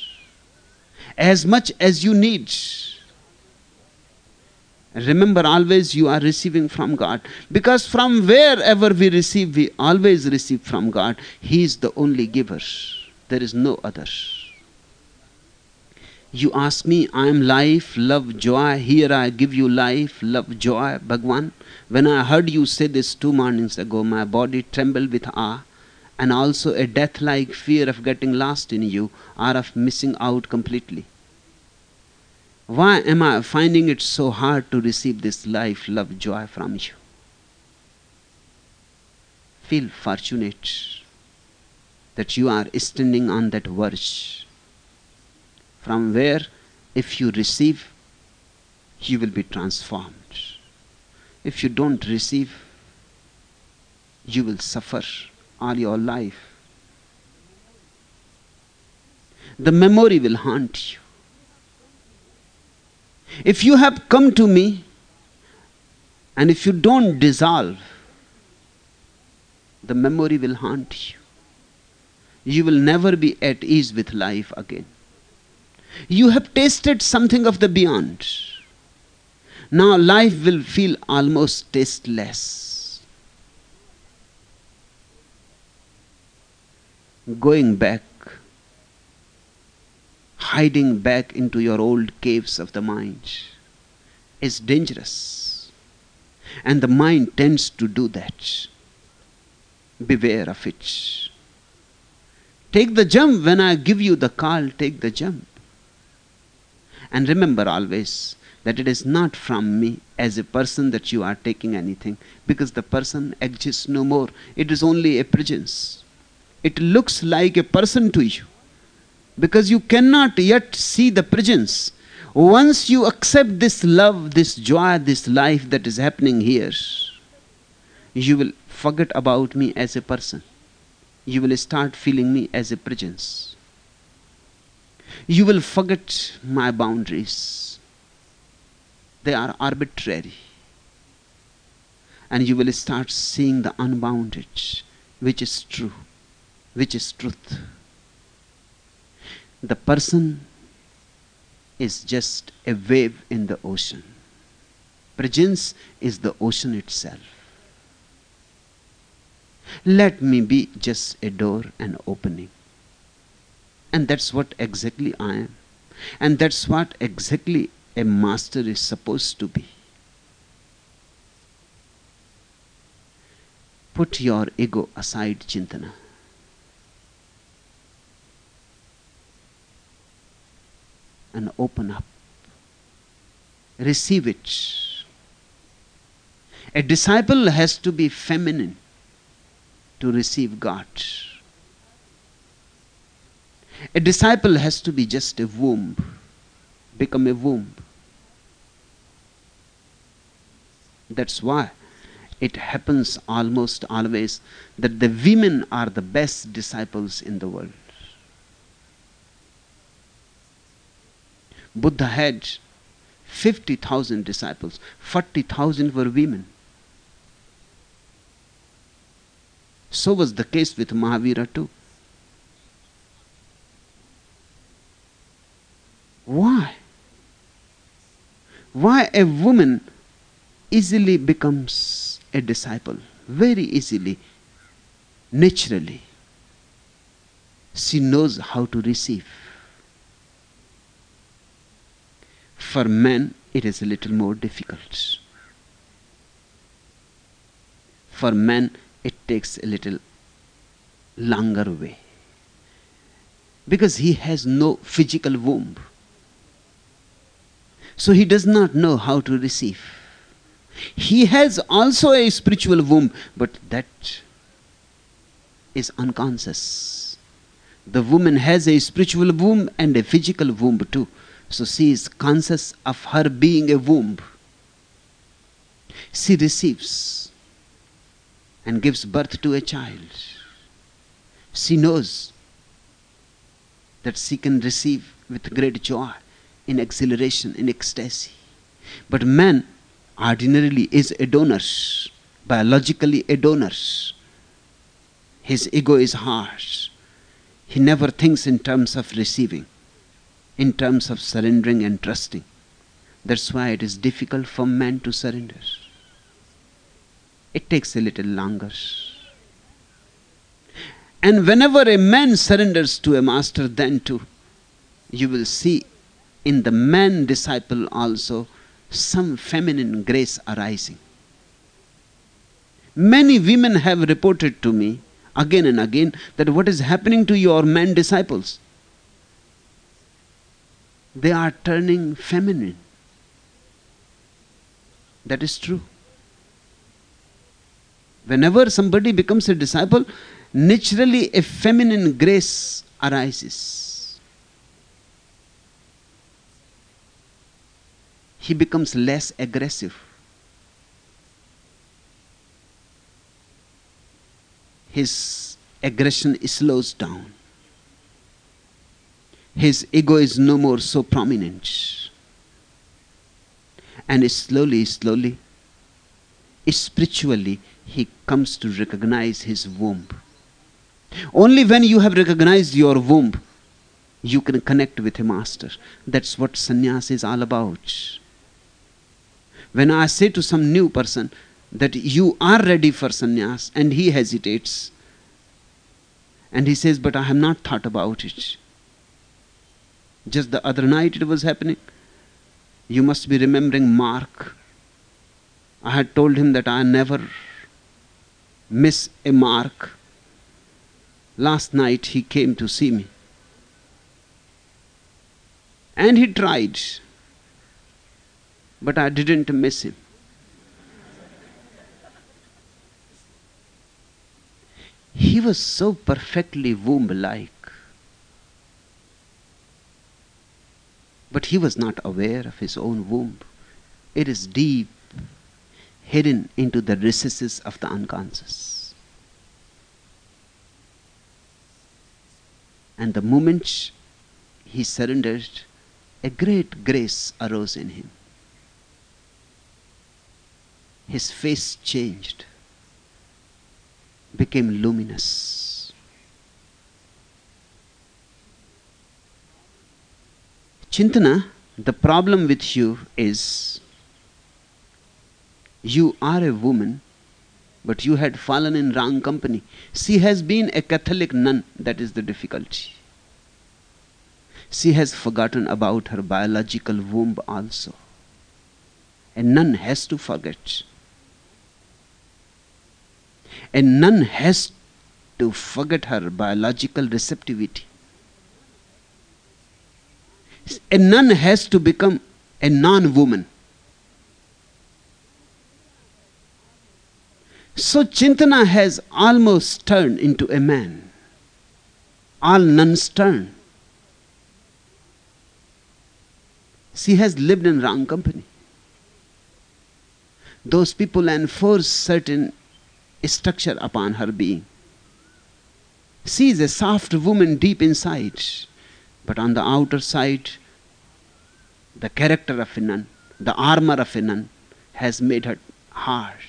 as much as you need. Remember, always you are receiving from God, because from wherever we receive, we always receive from God. He is the only giver. There is no other. You ask me, I am life, love, joy. Here I give you life, love, joy, Bhagwan. When I heard you say this two mornings ago, my body trembled with awe, and also a death-like fear of getting lost in you, or of missing out completely. Why am I finding it so hard to receive this life, love, joy from you? Feel fortunate that you are standing on that verge, from where, if you receive, you will be transformed. If you don't receive, you will suffer all your life. The memory will haunt you. If you have come to me, and if you don't dissolve the memory will haunt you. You will never be at ease with life again. You have tasted something of the beyond. Now life will feel almost tasteless. Going back, hiding back into your old caves of the mind is dangerous. And the mind tends to do that. Beware of it. Take the jump. When I give you the call, take the jump. And remember always that it is not from me as a person that you are taking anything, because the person exists no more. It is only a presence. It looks like a person to you, because you cannot yet see the presence. Once you accept this love, this joy, this life that is happening here, you will forget about me as a person. You will start feeling me as a presence. You will forget my boundaries. They are arbitrary. And you will start seeing the unbounded, which is true, which is truth. The person is just a wave in the ocean. Presence is the ocean itself. Let me be just a door and opening. And that's what exactly I am. And that's what exactly a master is supposed to be. Put your ego aside, Chintana. And open up. Receive it. A disciple has to be feminine to receive God. A disciple has to be just a womb, become a womb. That's why it happens almost always that the women are the best disciples in the world. Buddha had fifty thousand disciples, forty thousand were women. So was the case with Mahavira too. Why? Why a woman easily becomes a disciple? Very easily, naturally. She knows how to receive. For men, it is a little more difficult. For men, it takes a little longer way. Because he has no physical womb. So he does not know how to receive. He has also a spiritual womb, but that is unconscious. The woman has a spiritual womb and a physical womb too. So she is conscious of her being a womb. She receives and gives birth to a child. She knows that she can receive with great joy, in exhilaration, in ecstasy. But man ordinarily is a donor, biologically a donor. His ego is harsh. He never thinks in terms of receiving, in terms of surrendering and trusting. That's why it is difficult for man to surrender. It takes a little longer. And whenever a man surrenders to a master, then too, you will see in the man disciple also some feminine grace arising. Many women have reported to me again and again that what is happening to your man disciples? They are turning feminine. That is true. Whenever somebody becomes a disciple, naturally a feminine grace arises. He becomes less aggressive. His aggression slows down. His ego is no more so prominent. And slowly, slowly, spiritually, he comes to recognize his womb. Only when you have recognized your womb, you can connect with a master. That's what sannyas is all about. When I say to some new person that you are ready for sannyas, and he hesitates, and he says, but I have not thought about it. Just the other night it was happening. You must be remembering Mark. I had told him that I never miss a mark. Last night he came to see me. And he tried. But I didn't miss him. He was so perfectly womb-like. But he was not aware of his own womb. It is deep, hidden into the recesses of the unconscious. And the moment he surrendered, a great grace arose in him. His face changed, became luminous. Chintana, the problem with you is you are a woman, but you had fallen in wrong company. She has been a Catholic nun, that is the difficulty. She has forgotten about her biological womb also. A nun has to forget. A nun has to forget her biological receptivity. A nun has to become a non-woman. So Chintana has almost turned into a man. All nuns turn. She has lived in wrong company. Those people enforce certain structure upon her being. She is a soft woman deep inside, but on the outer side, the character of a nun, the armor of a nun has made her hard.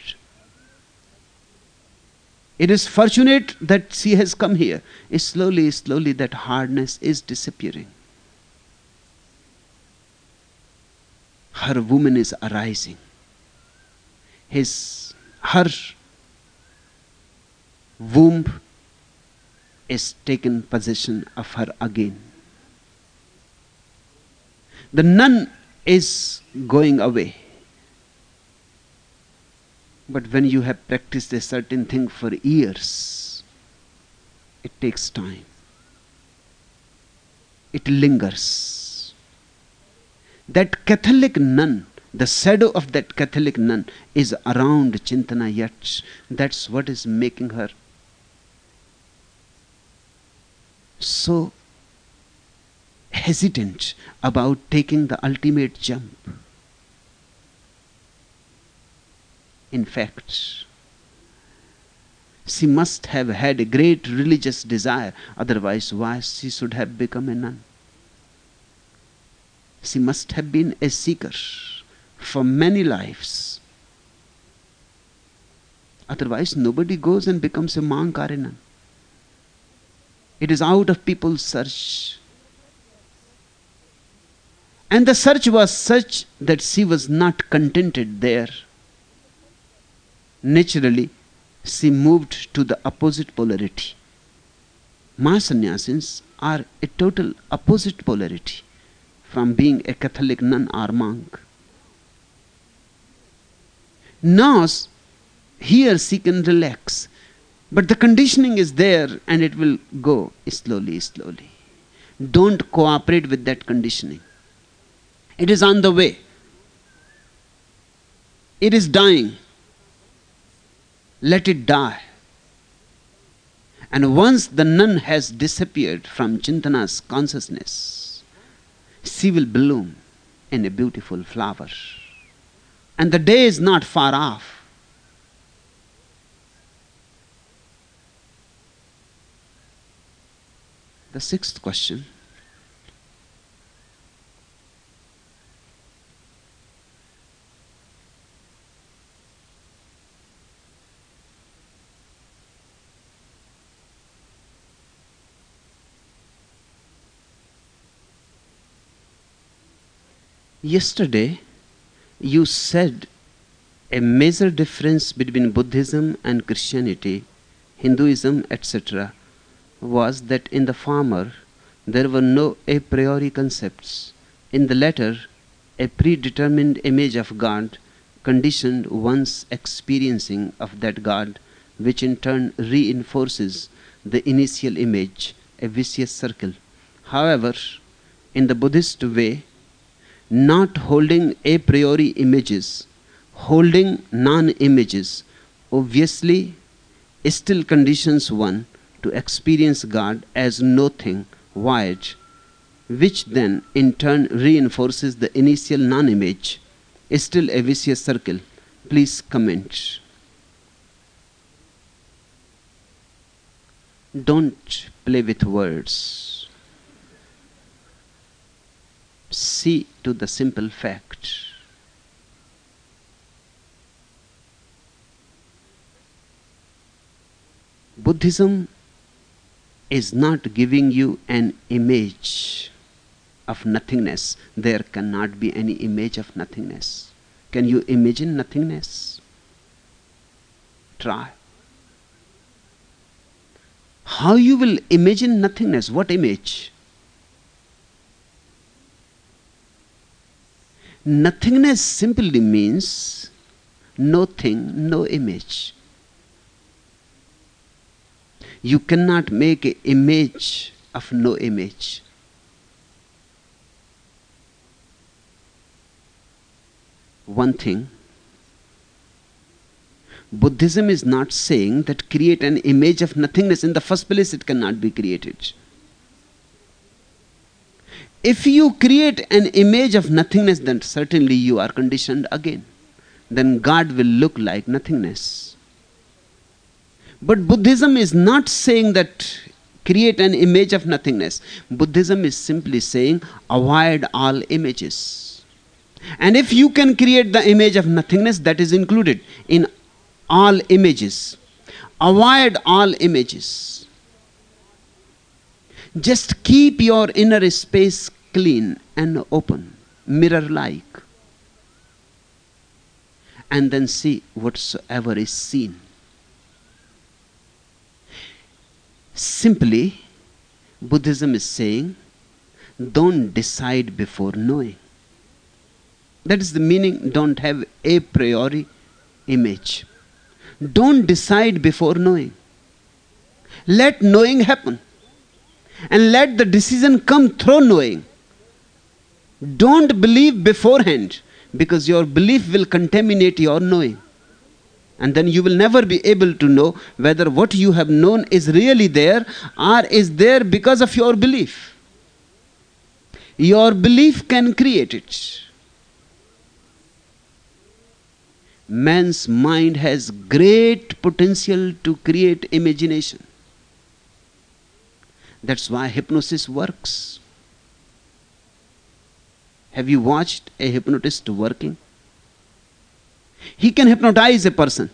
It is fortunate that she has come here. Slowly, slowly that hardness is disappearing. Her woman is arising. His, her womb is taken possession of her again. The nun is going away. But when you have practiced a certain thing for years, it takes time. It lingers. That Catholic nun, the shadow of that Catholic nun is around Chintana yet. That's what is making her so hesitant about taking the ultimate jump. In fact, she must have had a great religious desire, otherwise why she should have become a nun? She must have been a seeker for many lives. Otherwise nobody goes and becomes a monk or a nun. It is out of people's search. And the search was such that she was not contented there. Naturally, she moved to the opposite polarity. Mahasannyasis are a total opposite polarity from being a Catholic nun or monk. Now, here she can relax, but the conditioning is there and it will go slowly, slowly. Don't cooperate with that conditioning. It is on the way. It is dying. Let it die. And once the nun has disappeared from Chintana's consciousness, she will bloom in a beautiful flower. And the day is not far off. The sixth question. Yesterday, you said a major difference between Buddhism and Christianity, Hinduism, et cetera, was that in the former there were no a priori concepts. In the latter, a predetermined image of God conditioned one's experiencing of that God, which in turn reinforces the initial image, a vicious circle. However, in the Buddhist way, not holding a priori images, holding non-images, obviously still conditions one to experience God as nothing, void, which then in turn reinforces the initial non-image, still a vicious circle. Please comment. Don't play with words. See to the simple fact. Buddhism is not giving you an image of nothingness. There cannot be any image of nothingness. Can you imagine nothingness? Try. How you will imagine nothingness? What image? Nothingness simply means no thing, no image. You cannot make an image of no image. One thing, Buddhism is not saying that create an image of nothingness. In the first place, it cannot be created. If you create an image of nothingness, then certainly you are conditioned again. Then God will look like nothingness. But Buddhism is not saying that create an image of nothingness. Buddhism is simply saying avoid all images. And if you can create the image of nothingness, that is included in all images. Avoid all images. Just keep your inner space clean and open, mirror-like. And then see whatsoever is seen. Simply, Buddhism is saying, don't decide before knowing. That is the meaning, don't have a priori image. Don't decide before knowing. Let knowing happen. And let the decision come through knowing. Don't believe beforehand, because your belief will contaminate your knowing. And then you will never be able to know whether what you have known is really there or is there because of your belief. Your belief can create it. Man's mind has great potential to create imagination. That's why hypnosis works. Have you watched a hypnotist working? He can hypnotize a person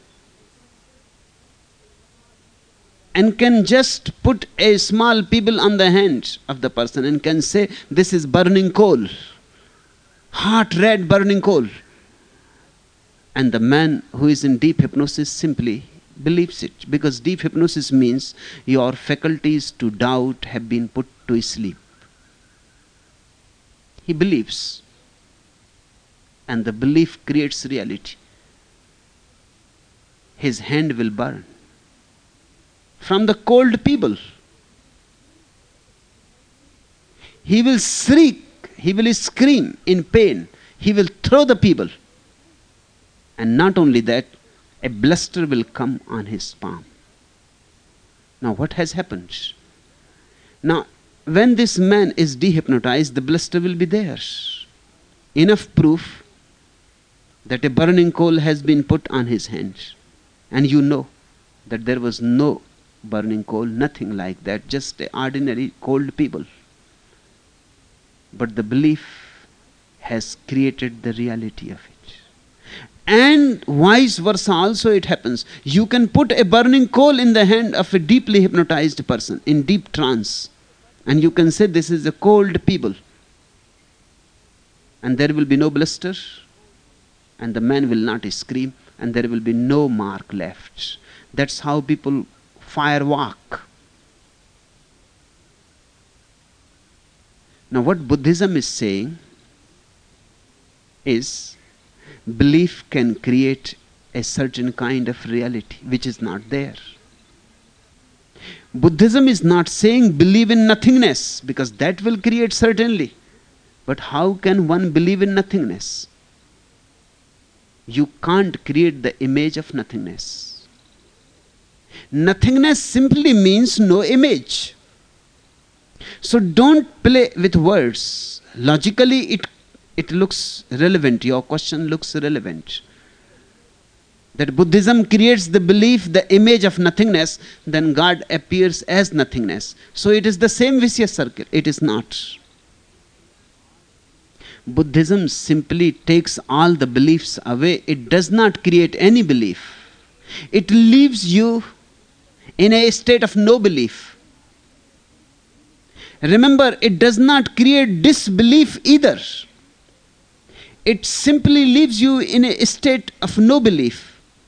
and can just put a small pebble on the hand of the person and can say, this is burning coal, hot red burning coal. And the man who is in deep hypnosis simply believes it, because deep hypnosis means your faculties to doubt have been put to sleep. He believes, and the belief creates reality. His hand will burn from the cold pebble. He will shriek, he will scream in pain, he will throw the pebble. And not only that, a blister will come on his palm. Now what has happened? Now when this man is dehypnotized, the blister will be there. Enough proof that a burning coal has been put on his hand. And you know that there was no burning coal, nothing like that, just an ordinary cold pebble. But the belief has created the reality of it. And vice versa also it happens. You can put a burning coal in the hand of a deeply hypnotized person in deep trance, and you can say this is a cold pebble. and there will be no blister, and the man will not scream, and there will be no mark left. That's how people fire walk. Now what Buddhism is saying is, belief can create a certain kind of reality which is not there. Buddhism is not saying believe in nothingness, because that will create certainly. But how can one believe in nothingness? You can't create the image of nothingness. Nothingness simply means no image. So don't play with words. Logically it, it looks relevant. Your question looks relevant. That Buddhism creates the belief, the image of nothingness, then God appears as nothingness. So it is the same vicious circle. It is not. Buddhism simply takes all the beliefs away. It does not create any belief. It leaves you in a state of no belief. Remember, it does not create disbelief either. It simply leaves you in a state of no belief.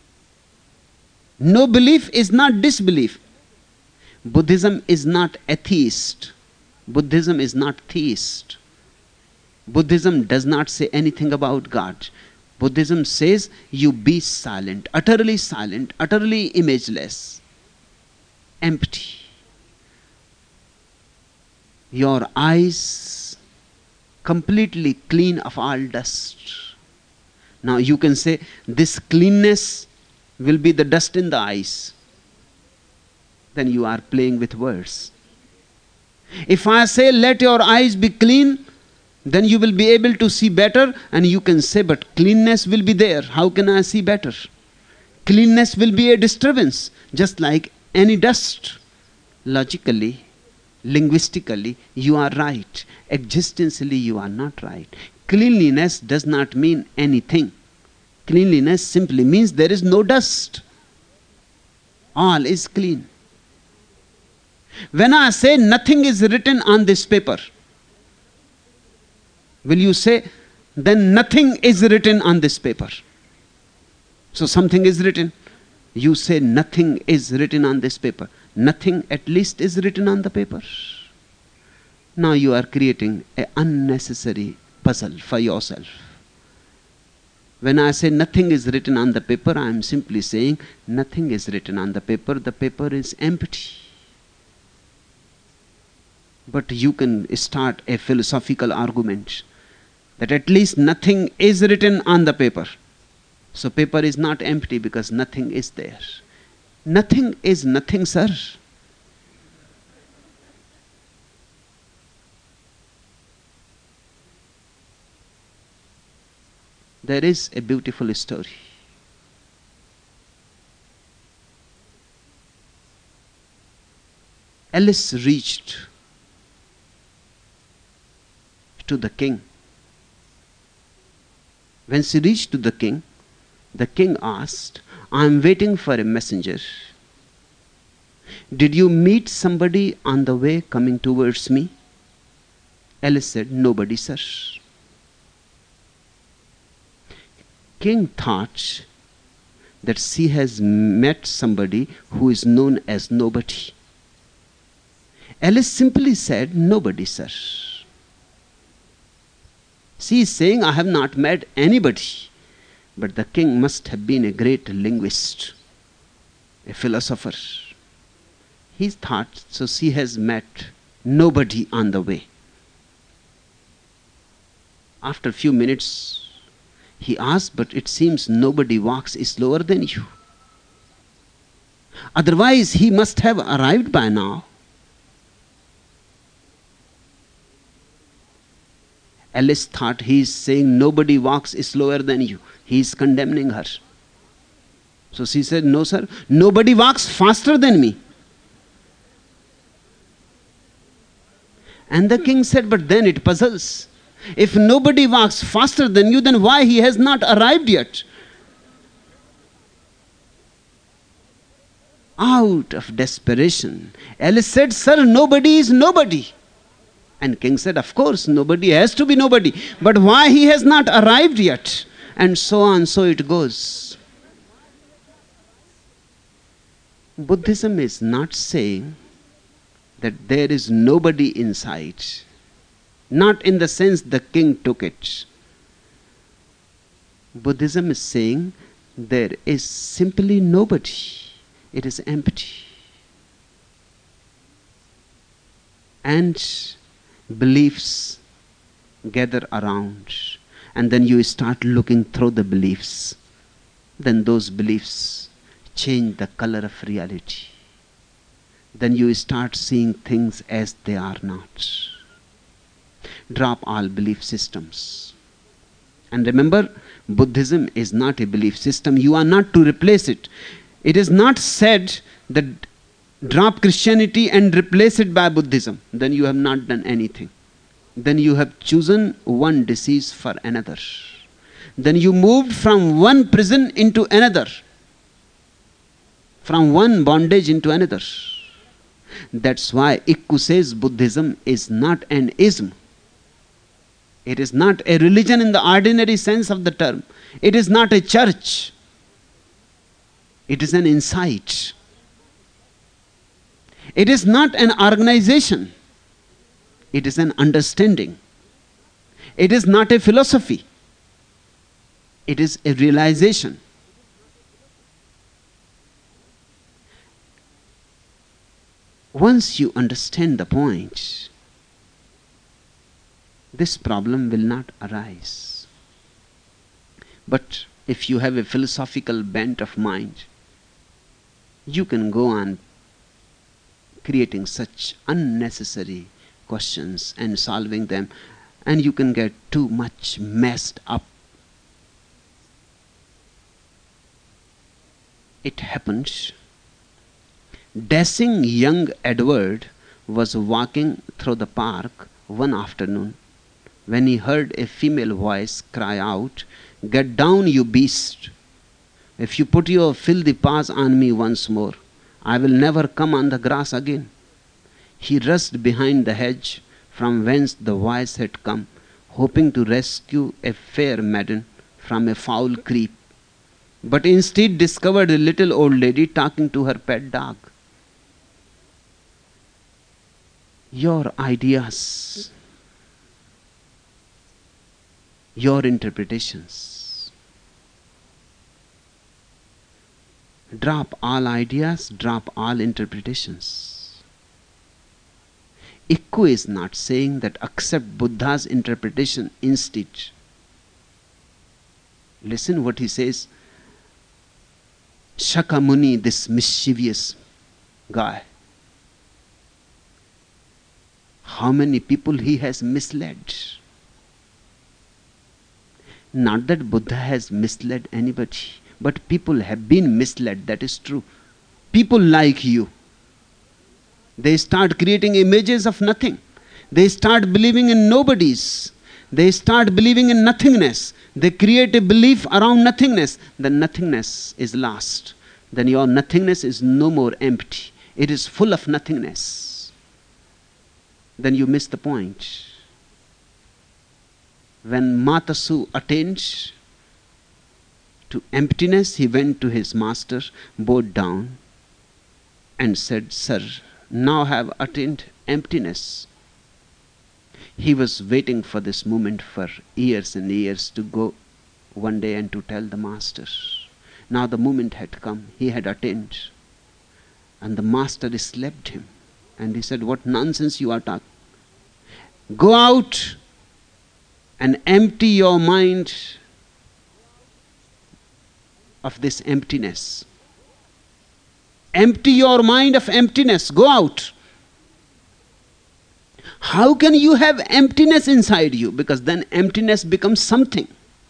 No belief is not disbelief. Buddhism is not atheist. Buddhism is not theist. Buddhism does not say anything about God. Buddhism says you be silent, utterly silent, utterly imageless, empty. Your eyes completely clean of all dust. Now you can say this cleanness will be the dust in the eyes. Then you are playing with words. If I say let your eyes be clean, then you will be able to see better, and you can say but cleanness will be there. How can I see better? Cleanness will be a disturbance, just like any dust. Logically, linguistically, you are right. Existentially, you are not right. Cleanliness does not mean anything. Cleanliness simply means there is no dust. All is clean. When I say nothing is written on this paper, will you say then nothing is written on this paper? So something is written. You say nothing is written on this paper. Nothing at least is written on the paper. Now you are creating an unnecessary puzzle for yourself. When I say nothing is written on the paper, I am simply saying nothing is written on the paper. The paper is empty. But you can start a philosophical argument that at least nothing is written on the paper. So paper is not empty because nothing is there. Nothing is nothing, sir. There is a beautiful story. Alice reached to the king. When she reached to the king, the king asked, I am waiting for a messenger. Did you meet somebody on the way coming towards me? Alice said, nobody, sir. King thought that she has met somebody who is known as nobody. Alice simply said, nobody, sir. She is saying, I have not met anybody. But the king must have been a great linguist, a philosopher. He thought, so she has met nobody on the way. After a few minutes, he asked, but it seems nobody walks slower than you. Otherwise, he must have arrived by now. Alice thought he is saying nobody walks slower than you. He is condemning her. So she said, no, sir, nobody walks faster than me. And the king said, but then it puzzles. If nobody walks faster than you, then why he has not arrived yet? Out of desperation, Alice said, sir, nobody is nobody. And king said, of course, nobody has to be nobody. But why he has not arrived yet? And so on, so it goes. Buddhism is not saying that there is nobody inside. Not in the sense the king took it. Buddhism is saying there is simply nobody. It is empty. And beliefs gather around. And then you start looking through the beliefs. Then those beliefs change the color of reality. Then you start seeing things as they are not. Drop all belief systems. And remember, Buddhism is not a belief system. You are not to replace it. It is not said that drop Christianity and replace it by Buddhism. Then you have not done anything. Then you have chosen one disease for another. Then you moved from one prison into another. From one bondage into another. That's why Ikku says Buddhism is not an ism. It is not a religion in the ordinary sense of the term. It is not a church. It is an insight. It is not an organization. It is an understanding. It is not a philosophy. It is a realization. Once you understand the point, this problem will not arise. But if you have a philosophical bent of mind, you can go on creating such unnecessary questions and solving them, and you can get too much messed up. It happened. Dashing young Edward was walking through the park one afternoon when he heard a female voice cry out, "Get down, you beast! If you put your filthy paws on me once more, I will never come on the grass again." He rushed behind the hedge from whence the voice had come, hoping to rescue a fair maiden from a foul creep, but instead discovered a little old lady talking to her pet dog. Your ideas, your interpretations. Drop all ideas, drop all interpretations. Ikku is not saying that accept Buddha's interpretation instead. Listen what he says. Shakyamuni, this mischievous guy, how many people he has misled. Not that Buddha has misled anybody, but people have been misled, that is true. People like you, they start creating images of nothing. They start believing in nobodies. They start believing in nothingness. They create a belief around nothingness. The nothingness is lost. Then your nothingness is no more empty. It is full of nothingness. Then you miss the point. When Matasu attained to emptiness, he went to his master, bowed down, and said, "Sir, now have attained emptiness." He was waiting for this moment for years and years to go one day and to tell the master. Now the moment had come. He had attained. And the master slapped him. And he said, "What nonsense you are talking. Go out and empty your mind of this emptiness. Empty your mind of emptiness. Go out." How can you have emptiness inside you? Because then emptiness becomes something.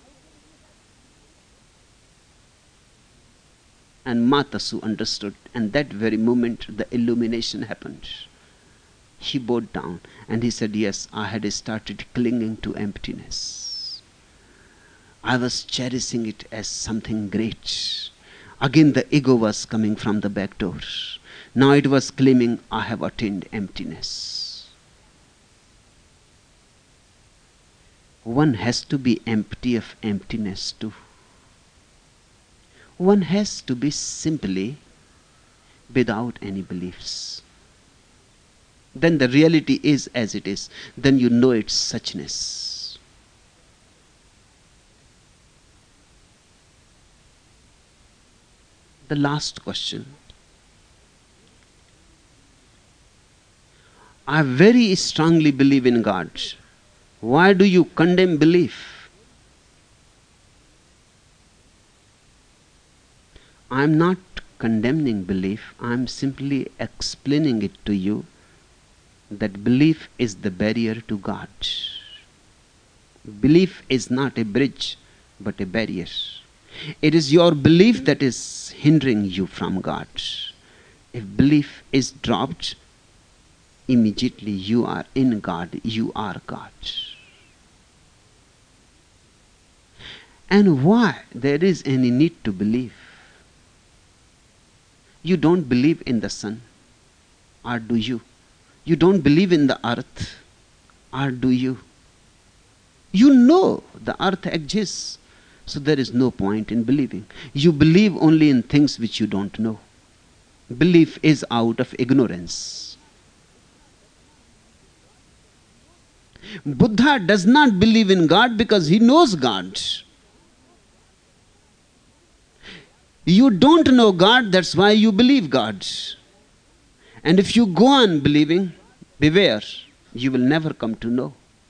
And Matasu understood, and that very moment the illumination happened. He bowed down and he said, "Yes, I had started clinging to emptiness. I was cherishing it as something great. Again the ego was coming from the back door. Now it was claiming, I have attained emptiness." one has to be empty of emptiness too. One has to be simply without any beliefs. Then the reality is as it is. Then you know its suchness. The last question. I very strongly believe in God. Why do you condemn belief? I am not condemning belief. I am simply explaining it to you that belief is the barrier to God. Belief is not a bridge, but a barrier. It is your belief that is hindering you from God. If belief is dropped, immediately you are in God, you are God. And why there is any need to believe? You don't believe in the sun, or do you? You don't believe in the earth, or do you? You know the earth exists, so there is no point in believing. You believe only in things which you don't know. Belief is out of ignorance. Buddha does not believe in God because he knows God. You don't know God, that's why you believe God. And if you go on believing, beware, you will never come to know.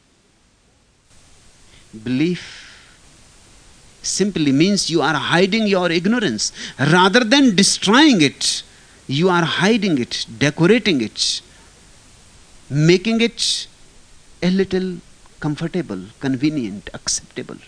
Belief simply means you are hiding your ignorance. Rather than destroying it, you are hiding it, decorating it, making it a little comfortable, convenient, acceptable.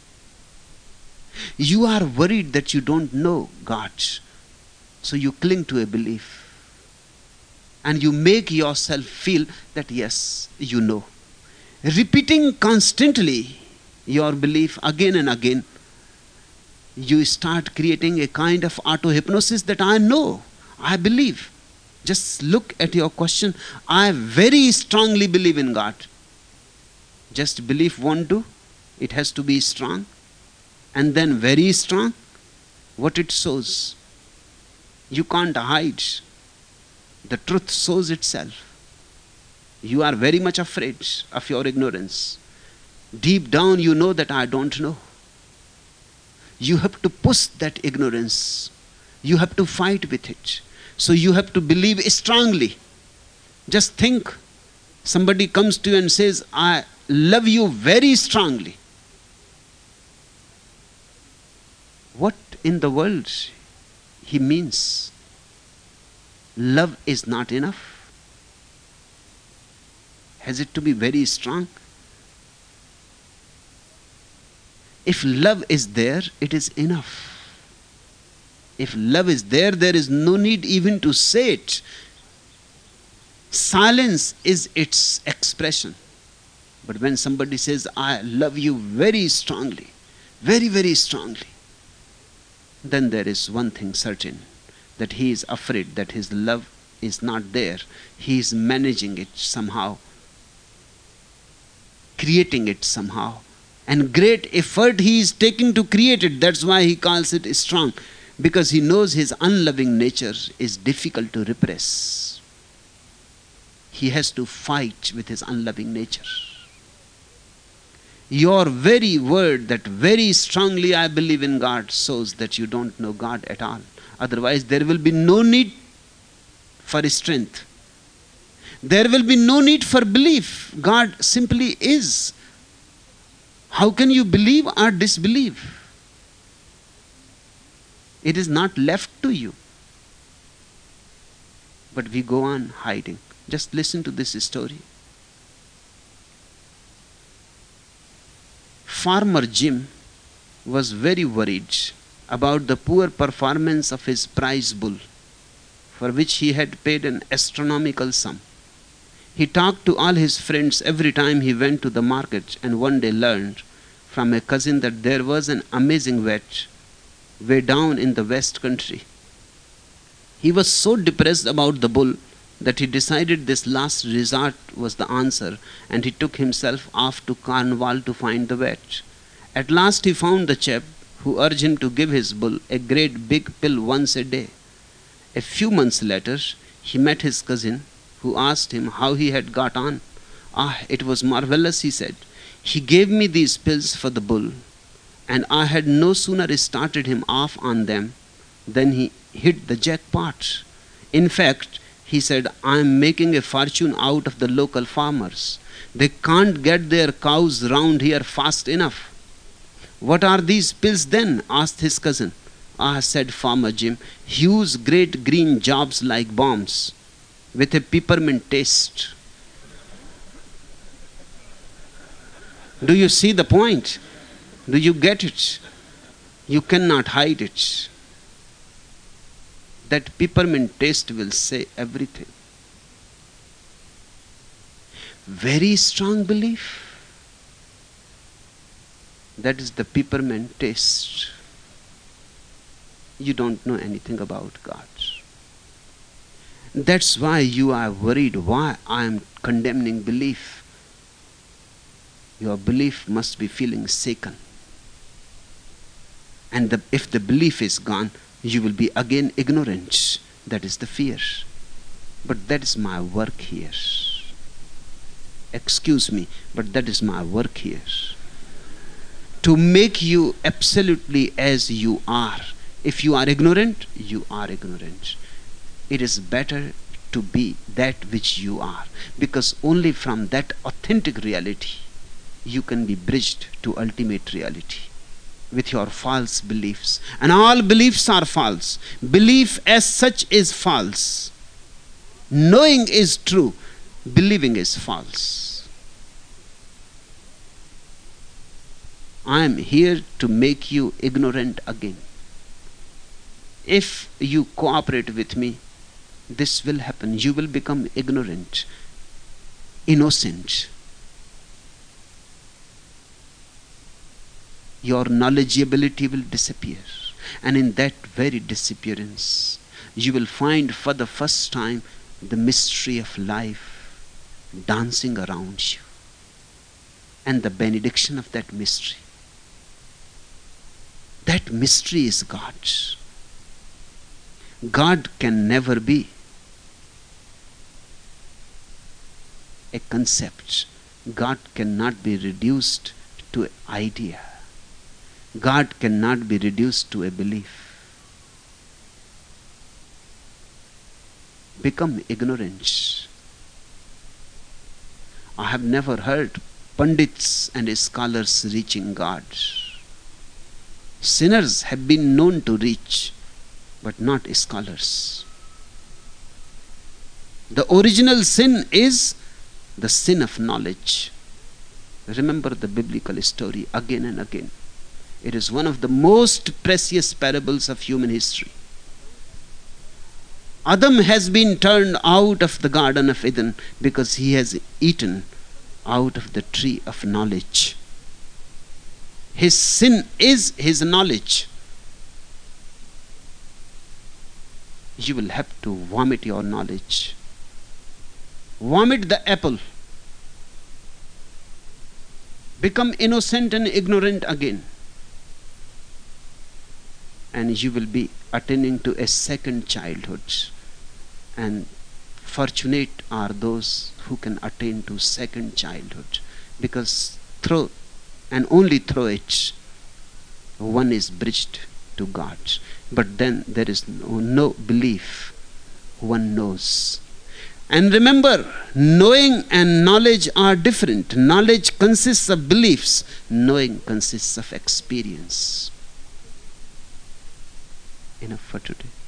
You are worried that you don't know God, so you cling to a belief. And you make yourself feel that yes, you know. Repeating constantly your belief again and again, you start creating a kind of auto-hypnosis that I know, I believe. Just look at your question. I very strongly believe in God. Just belief won't do. It has to be strong. And then very strong. What it shows. You can't hide. The truth shows itself. You are very much afraid of your ignorance. Deep down you know that I don't know. You have to push that ignorance. You have to fight with it. So you have to believe strongly. Just think, somebody comes to you and says, I love you very strongly. What in the world he means? Love is not enough. Has it to be very strong? If love is there, it is enough. If love is there, there is no need even to say it. Silence is its expression. But when somebody says, I love you very strongly, very, very strongly, then there is one thing certain, that he is afraid that his love is not there. He is managing it somehow, creating it somehow. And great effort he is taking to create it. That's why he calls it strong. Because he knows his unloving nature is difficult to repress. He has to fight with his unloving nature. Your very word that very strongly I believe in God shows that you don't know God at all. Otherwise there will be no need for strength. There will be no need for belief. God simply is. How can you believe or disbelieve? It is not left to you. But we go on hiding. Just listen to this story. Farmer Jim was very worried about the poor performance of his prize bull, for which he had paid an astronomical sum. He talked to all his friends every time he went to the market, and one day learned from a cousin that there was an amazing vet way down in the West Country. He was so depressed about the bull that he decided this last resort was the answer, and he took himself off to Cornwall to find the vet. At last he found the chap who urged him to give his bull a great big pill once a day. A few months later, he met his cousin, who asked him how he had got on. Ah, it was marvelous, he said. He gave me these pills for the bull, and I had no sooner started him off on them than he hit the jackpot. In fact, he said, I am making a fortune out of the local farmers. They can't get their cows round here fast enough. What are these pills then? Asked his cousin. Ah, said Farmer Jim, huge great green jobs like bombs, with a peppermint taste. Do you see the point? Do you get it? You cannot hide it. That peppermint taste will say everything. Very strong belief. That is the peppermint taste. You don't know anything about God. That's why you are worried. Why I am condemning belief? Your belief must be feeling shaken. And the, if the belief is gone, you will be again ignorant. That is the fear. But that is my work here. Excuse me, but that is my work here. To make you absolutely as you are. If you are ignorant, you are ignorant. It is better to be that which you are, because only from that authentic reality you can be bridged to ultimate reality with your false beliefs. And all beliefs are false. Belief as such is false. Knowing is true. Believing is false. I am here to make you ignorant again. If you cooperate with me, this will happen. You will become ignorant, innocent. Your knowledgeability will disappear. And in that very disappearance, you will find for the first time the mystery of life dancing around you. And the benediction of that mystery. That mystery is God. God can never be a concept. God cannot be reduced to an idea. God cannot be reduced to a belief. Become ignorant. I have never heard pundits and scholars reaching God. Sinners have been known to reach, but not scholars. The original sin is the sin of knowledge. Remember the biblical story again and again. It is one of the most precious parables of human history. Adam has been turned out of the Garden of Eden because he has eaten out of the tree of knowledge. His sin is his knowledge. You will have to vomit your knowledge. Vomit the apple. Become innocent and ignorant again. And you will be attaining to a second childhood. And fortunate are those who can attain to second childhood, because through and only through it one is bridged to God. But then there is no, no belief. One knows. And remember, knowing and knowledge are different. Knowledge consists of beliefs. Knowing consists of experience. Enough for today.